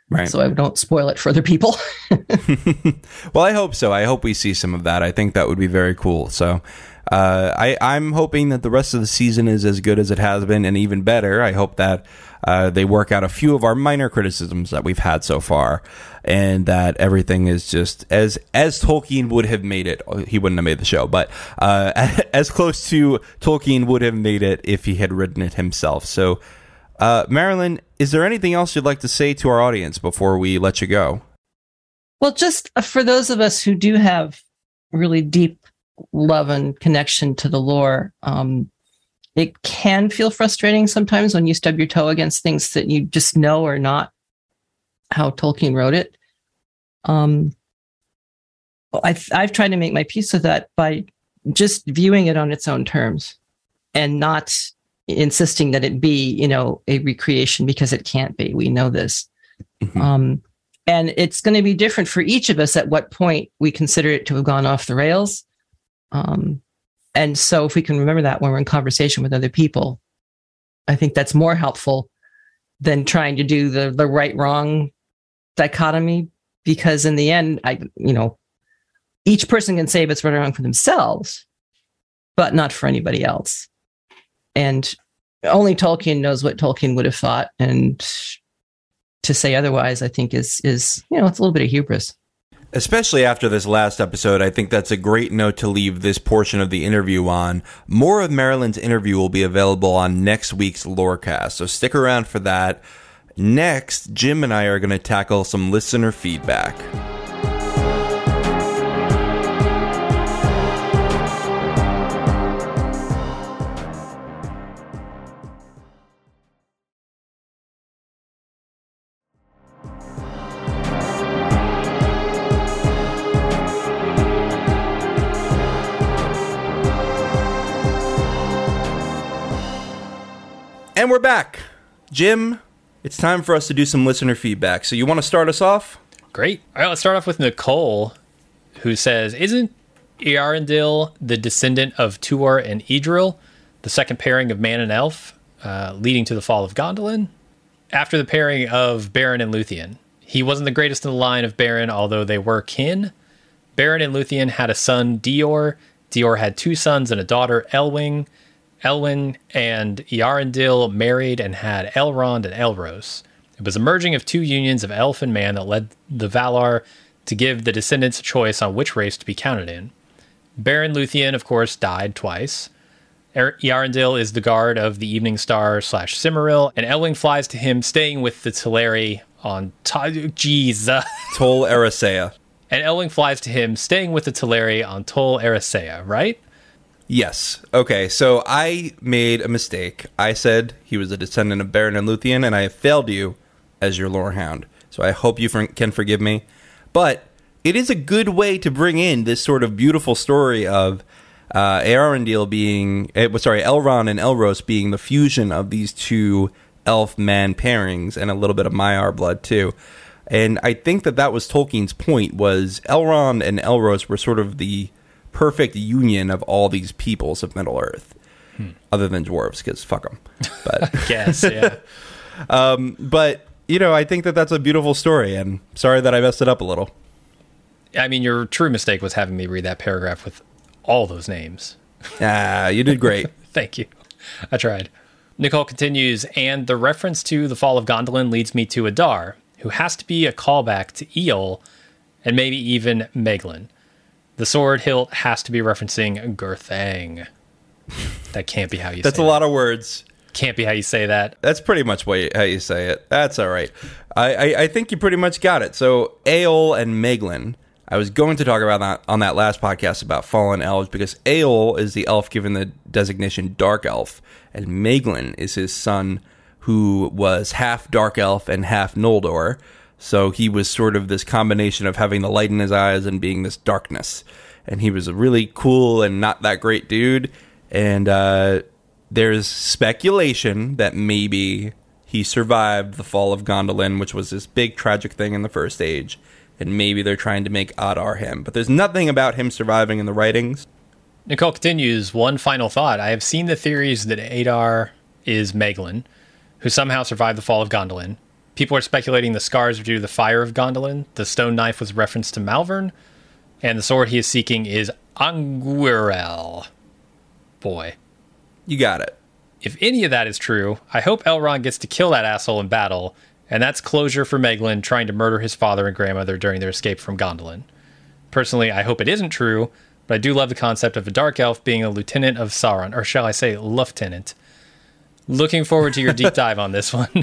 S3: Right.
S6: So I don't spoil it for other people.
S3: Well, I hope so. I hope we see some of that. I think that would be very cool. So I'm hoping that the rest of the season is as good as it has been and even better. I hope that they work out a few of our minor criticisms that we've had so far, and that everything is just as Tolkien would have made it. He wouldn't have made the show, but as close to Tolkien would have made it if he had written it himself. So, Marilyn, is there anything else you'd like to say to our audience before we let you go?
S6: Well, just for those of us who do have really deep love and connection to the lore, it can feel frustrating sometimes when you stub your toe against things that you just know are not how Tolkien wrote it. I've tried to make my peace with that by just viewing it on its own terms and not insisting that it be, a recreation, because it can't be. We know this. Mm-hmm. And it's going to be different for each of us at what point we consider it to have gone off the rails. And so if we can remember that when we're in conversation with other people, I think that's more helpful than trying to do the right-wrong dichotomy, because in the end, each person can say if it's right or wrong for themselves, but not for anybody else. And only Tolkien knows what Tolkien would have thought. And to say otherwise, I think is it's a little bit of hubris.
S3: Especially after this last episode, I think that's a great note to leave this portion of the interview on. More of Marilyn's interview will be available on next week's Lorecast, so stick around for that. Next, Jim and I are going to tackle some listener feedback. And we're back. Jim, it's time for us to do some listener feedback. So you want to start us off?
S4: Great. All right, let's start off with Nicole, who says, isn't Earendil the descendant of Tuor and Idril, the second pairing of man and elf, leading to the fall of Gondolin? After the pairing of Beren and Luthien, he wasn't the greatest in the line of Beren, although they were kin. Beren and Luthien had a son, Dior. Dior had two sons and a daughter, Elwing. Elwyn and Earendil married and had Elrond and Elros. It was a merging of two unions of elf and man that led the Valar to give the descendants a choice on which race to be counted in. Beren Luthien, of course, died twice. Earendil is the guard of the Evening Star / Cimmeril, and Elwing flies to him, staying with the Teleri on Tol
S3: Eressëa.
S4: And Elwing flies to him, staying with the Teleri on Tol Eressëa, right?
S3: Yes. Okay, so I made a mistake. I said he was a descendant of Beren and Luthien, and I have failed you as your lore hound. So I hope you can forgive me. But it is a good way to bring in this sort of beautiful story of Elrond and Elros being the fusion of these two elf-man pairings, and a little bit of Maiar blood too. And I think that was Tolkien's point, was Elrond and Elros were sort of the perfect union of all these peoples of Middle-earth, other than dwarves, because fuck them. But
S4: I guess, yeah.
S3: But, I think that's a beautiful story, and sorry that I messed it up a little.
S4: I mean, your true mistake was having me read that paragraph with all those names.
S3: You did great.
S4: Thank you. I tried. Nicole continues, and the reference to the fall of Gondolin leads me to Adar, who has to be a callback to Eol, and maybe even Meglin. The sword hilt has to be referencing Gurthang. That can't be how you say it.
S3: That's a lot of words.
S4: Can't be how you say that.
S3: That's pretty much how you say it. That's all right. I think you pretty much got it. So, Eol and Meglin. I was going to talk about that on that last podcast about fallen elves, because Eol is the elf given the designation Dark Elf, and Meglin is his son, who was half Dark Elf and half Noldor. So he was sort of this combination of having the light in his eyes and being this darkness. And he was a really cool and not that great dude. And there's speculation that maybe he survived the fall of Gondolin, which was this big tragic thing in the First Age. And maybe they're trying to make Adar him. But there's nothing about him surviving in the writings.
S4: Nicole continues, one final thought. I have seen the theories that Adar is Meglin, who somehow survived the fall of Gondolin. People are speculating the scars are due to the fire of Gondolin. The stone knife was referenced to Malvern. And the sword he is seeking is Anguirel. Boy.
S3: You got it.
S4: If any of that is true, I hope Elrond gets to kill that asshole in battle, and that's closure for Meglin trying to murder his father and grandmother during their escape from Gondolin. Personally, I hope it isn't true, but I do love the concept of a dark elf being a lieutenant of Sauron, or shall I say, lieutenant. Looking forward to your deep dive on this one.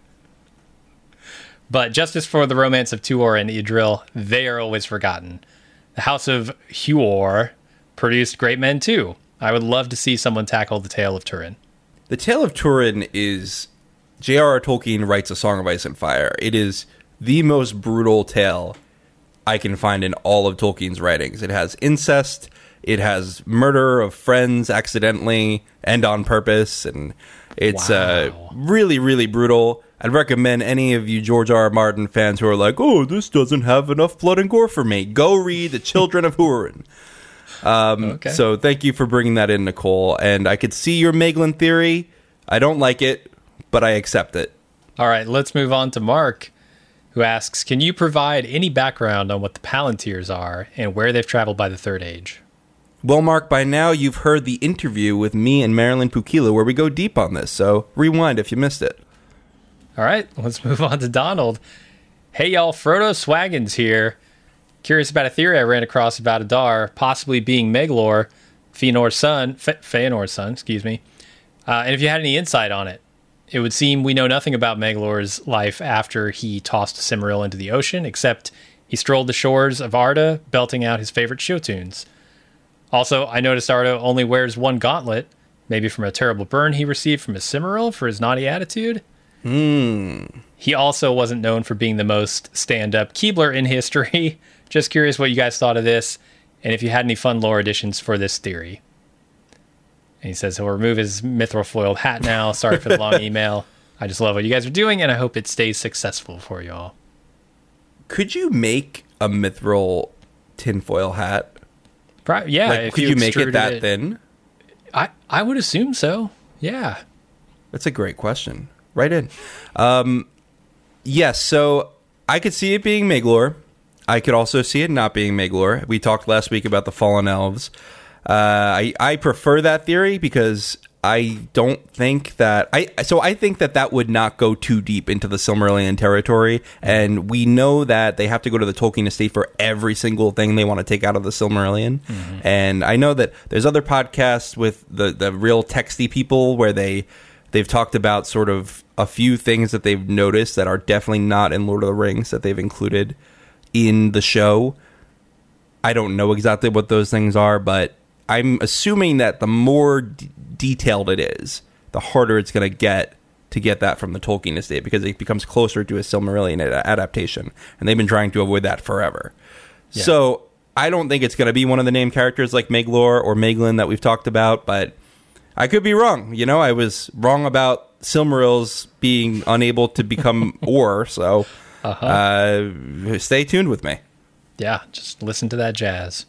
S4: But justice for the romance of Tuor and Idril, they are always forgotten. The House of Huor produced great men too. I would love to see someone tackle the Tale of Turin.
S3: The Tale of Turin is... J.R.R. Tolkien writes A Song of Ice and Fire. It is the most brutal tale I can find in all of Tolkien's writings. It has incest, it has murder of friends accidentally and on purpose, and it's really, really brutal. I'd recommend any of you George R. R. Martin fans who are like, oh, this doesn't have enough blood and gore for me. Go read The Children of Hurin. Okay. So thank you for bringing that in, Nicole. And I could see your Meglin theory. I don't like it, but I accept it.
S4: All right, let's move on to Mark, who asks, can you provide any background on what the Palantirs are and where they've traveled by the Third Age?
S3: Well, Mark, by now you've heard the interview with me and Marilyn Pukila where we go deep on this, so rewind if you missed it.
S4: All right, let's move on to Donald. Hey, y'all, Frodo Swaggins here. Curious about a theory I ran across about Adar possibly being Meglor, Feanor's son, excuse me. And if you had any insight on it. It would seem we know nothing about Meglor's life after he tossed Cimmeril into the ocean, except he strolled the shores of Arda, belting out his favorite show tunes. Also, I noticed Arda only wears one gauntlet, maybe from a terrible burn he received from his Cimmeril for his naughty attitude. He also wasn't known for being the most stand-up Keebler in history. Just curious what you guys thought of this, and if you had any fun lore additions for this theory. And he says he'll remove his mithril foiled hat now. Sorry for the long email. I just love what you guys are doing, and I hope it stays successful for y'all.
S3: Could you make a mithril tinfoil hat?
S4: Yeah.
S3: Like,
S4: if
S3: could you make it that thin?
S4: I would assume so. Yeah.
S3: That's a great question. Right in. Yes, so I could see it being Meglor. I could also see it not being Meglor. We talked last week about the Fallen Elves. I prefer that theory because I don't think that... I think that would not go too deep into the Silmarillion territory, and we know that they have to go to the Tolkien estate for every single thing they want to take out of the Silmarillion. Mm-hmm. And I know that there's other podcasts with the real texty people where they've talked about sort of a few things that they've noticed that are definitely not in Lord of the Rings that they've included in the show. I don't know exactly what those things are, but I'm assuming that the more detailed it is, the harder it's going to get that from the Tolkien estate, because it becomes closer to a Silmarillion adaptation, and they've been trying to avoid that forever. Yeah. So I don't think it's going to be one of the named characters like Meglor or Meglin that we've talked about, but I could be wrong. You know, I was wrong about Silmarils being unable to become ore, so stay tuned with me.
S4: Yeah, just listen to that jazz.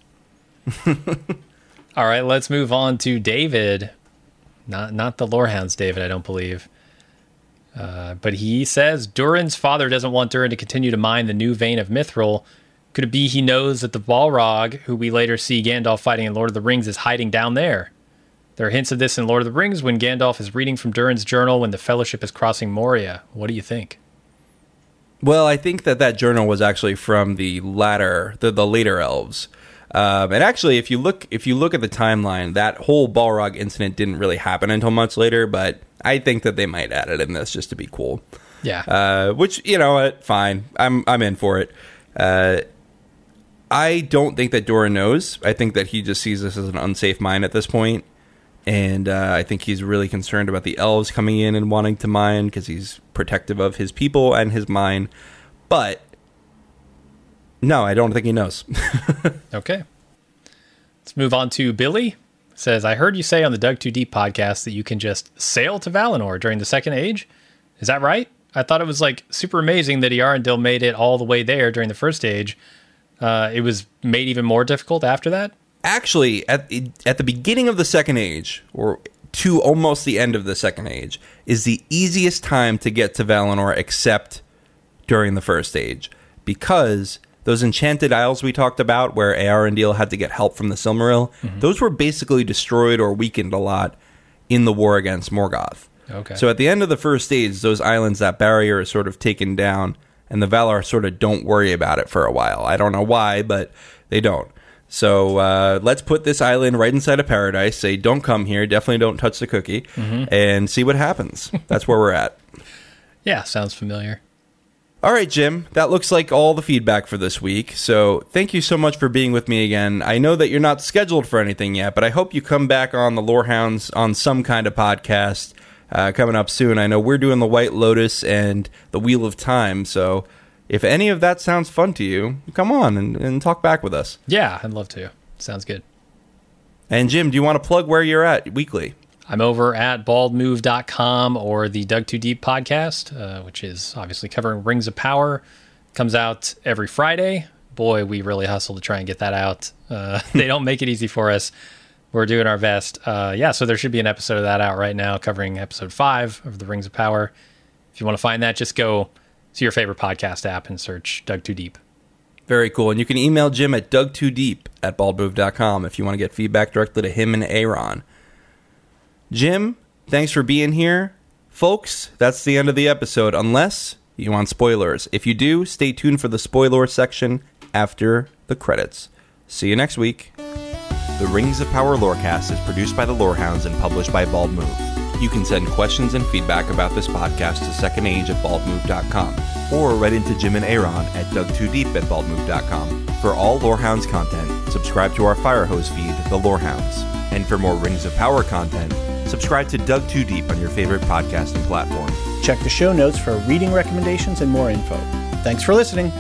S4: All right, let's move on to David. Not the Lorehounds David, I don't believe. But he says, Durin's father doesn't want Durin to continue to mine the new vein of Mithril. Could it be he knows that the Balrog, who we later see Gandalf fighting in Lord of the Rings, is hiding down there? There are hints of this in Lord of the Rings when Gandalf is reading from Durin's journal when the Fellowship is crossing Moria. What do you think?
S3: Well, I think that journal was actually from the later elves. And actually, if you look at the timeline, that whole Balrog incident didn't really happen until much later. But I think that they might add it in this just to be cool.
S4: Yeah.
S3: Which, you know what, fine. I'm in for it. I don't think that Durin knows. I think that he just sees this as an unsafe mine at this point. And I think he's really concerned about the elves coming in and wanting to mine because he's protective of his people and his mine. But no, I don't think he knows.
S4: Okay. Let's move on to Billy. Says, I heard you say on the Dug Too Deep podcast that you can just sail to Valinor during the Second Age. Is that right? I thought it was like super amazing that Eärendil made it all the way there during the First Age. It was made even more difficult after that?
S3: Actually, at the beginning of the Second Age, or to almost the end of the Second Age, is the easiest time to get to Valinor except during the First Age, because those Enchanted Isles we talked about, where Eärendil had to get help from the Silmaril, those were basically destroyed or weakened a lot in the war against Morgoth.
S4: Okay.
S3: So at the end of the First Age, those islands, that barrier is sort of taken down, and the Valar sort of don't worry about it for a while. I don't know why, but they don't. So let's put this island right inside of paradise, say, don't come here, definitely don't touch the cookie, and see what happens. That's where we're at.
S4: Yeah, sounds familiar.
S3: All right, Jim, that looks like all the feedback for this week. So thank you so much for being with me again. I know that you're not scheduled for anything yet, but I hope you come back on the Lorehounds on some kind of podcast coming up soon. I know we're doing the White Lotus and the Wheel of Time, so if any of that sounds fun to you, come on and talk back with us.
S4: Yeah, I'd love to. Sounds good.
S3: And Jim, do you want to plug where you're at weekly?
S4: I'm over at baldmove.com or the Dug Too Deep podcast, which is obviously covering Rings of Power. Comes out every Friday. Boy, we really hustle to try and get that out. They don't make it easy for us. We're doing our best. So there should be an episode of that out right now covering episode 5 of the Rings of Power. If you want to find that, just go to your favorite podcast app and search Dug Too Deep.
S3: Very cool. And you can email Jim at dugtoodeep@baldmove.com if you want to get feedback directly to him and Aaron. Jim, thanks for being here. Folks, that's the end of the episode, unless you want spoilers. If you do, stay tuned for the spoiler section after the credits. See you next week.
S7: The Rings of Power Lorecast is produced by the Lorehounds and published by Bald Move. You can send questions and feedback about this podcast to secondage@baldmove.com or write into Jim and Aaron at dugtoodeep@baldmove.com. For all Lorehounds content, subscribe to our Firehose feed, The Lorehounds. And for more Rings of Power content, subscribe to Dug Too Deep on your favorite podcasting platform.
S8: Check the show notes for reading recommendations and more info. Thanks for listening.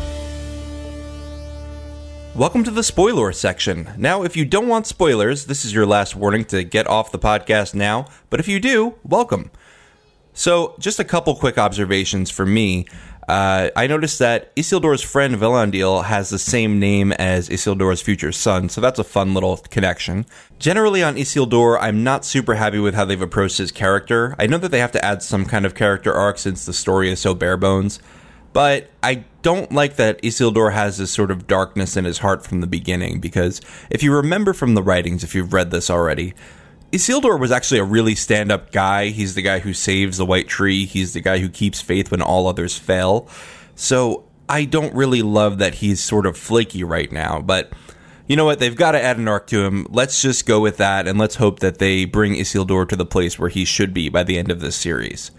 S3: Welcome to the spoiler section. Now, if you don't want spoilers, this is your last warning to get off the podcast now. But if you do, welcome. So, just a couple quick observations for me. I noticed that Isildur's friend Valandil has the same name as Isildur's future son, so that's a fun little connection. Generally on Isildur, I'm not super happy with how they've approached his character. I know that they have to add some kind of character arc since the story is so bare bones, but I don't like that Isildur has this sort of darkness in his heart from the beginning, because if you remember from the writings, if you've read this already, Isildur was actually a really stand-up guy. He's the guy who saves the White Tree. He's the guy who keeps faith when all others fail. So I don't really love that he's sort of flaky right now. But you know what? They've got to add an arc to him. Let's just go with that, and let's hope that they bring Isildur to the place where he should be by the end of this series.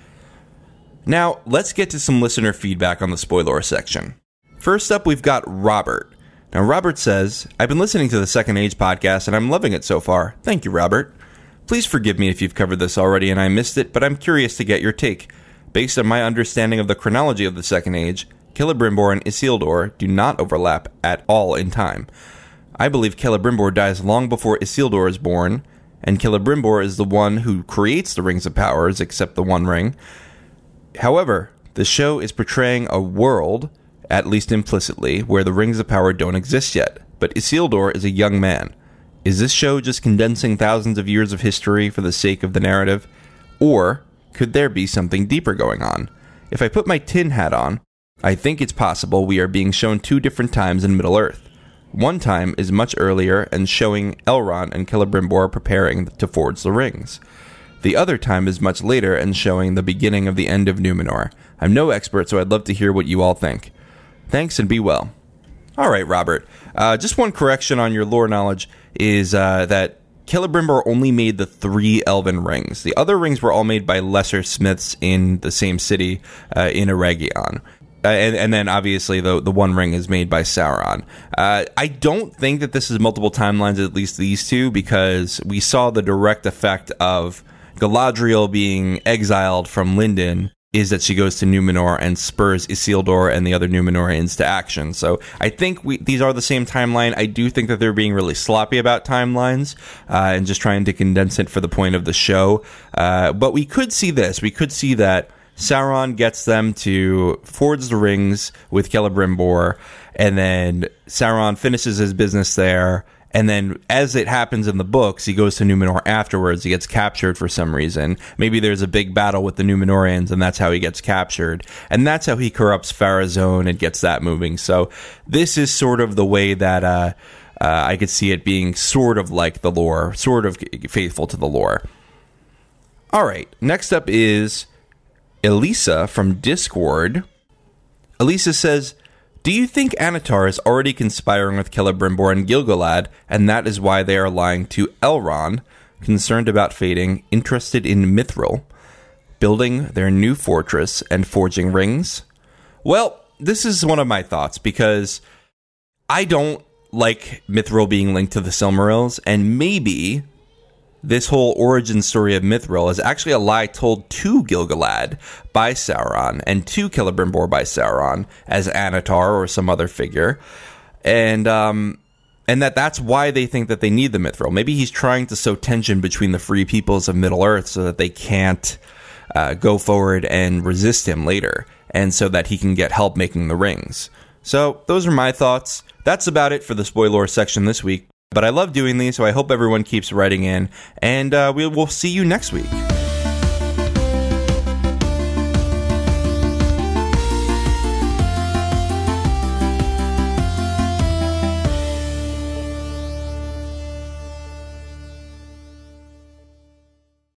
S3: Now, let's get to some listener feedback on the spoiler section. First up, we've got Robert. Now, Robert says, I've been listening to the Second Age podcast, and I'm loving it so far. Thank you, Robert. Please forgive me if you've covered this already and I missed it, but I'm curious to get your take. Based on my understanding of the chronology of the Second Age, Celebrimbor and Isildur do not overlap at all in time. I believe Celebrimbor dies long before Isildur is born, and Celebrimbor is the one who creates the Rings of Powers, except the One Ring. However, the show is portraying a world, at least implicitly, where the Rings of Power don't exist yet, but Isildur is a young man. Is this show just condensing thousands of years of history for the sake of the narrative? Or could there be something deeper going on? If I put my tin hat on, I think it's possible we are being shown 2 different times in Middle-earth. One time is much earlier and showing Elrond and Celebrimbor preparing to forge the rings. The other time is much later and showing the beginning of the end of Numenor. I'm no expert, so I'd love to hear what you all think. Thanks and be well. All right, Robert. Just one correction on your lore knowledge is that Celebrimbor only made the 3 elven rings. The other rings were all made by lesser smiths in the same city in Eregion. And then, obviously, the One Ring is made by Sauron. I don't think that this is multiple timelines, at least these 2, because we saw the direct effect of Galadriel being exiled from Lindon is that she goes to Numenor and spurs Isildur and the other Numenorians to action. So I think these are the same timeline. I do think that they're being really sloppy about timelines and just trying to condense it for the point of the show. But we could see this. We could see that Sauron gets them to forge the rings with Celebrimbor, and then Sauron finishes his business there, And then, as it happens in the books, he goes to Numenor afterwards. He gets captured for some reason. Maybe there's a big battle with the Numenorians, and that's how he gets captured. And that's how he corrupts Pharazôn and gets that moving. So this is sort of the way that I could see it being sort of like the lore, sort of faithful to the lore. All right, next up is Elisa from Discord. Elisa says, do you think Annatar is already conspiring with Celebrimbor and Gil-galad, and that is why they are lying to Elrond, concerned about fating, interested in Mithril, building their new fortress and forging rings? Well, this is one of my thoughts, because I don't like Mithril being linked to the Silmarils, and maybe this whole origin story of Mithril is actually a lie told to Gil-galad by Sauron and to Celebrimbor by Sauron as Annatar or some other figure, and that's why they think that they need the Mithril. Maybe he's trying to sow tension between the free peoples of Middle-earth so that they can't go forward and resist him later, and so that he can get help making the rings. So those are my thoughts. That's about it for the spoiler section this week. But I love doing these, so I hope everyone keeps writing in, and we will see you next week.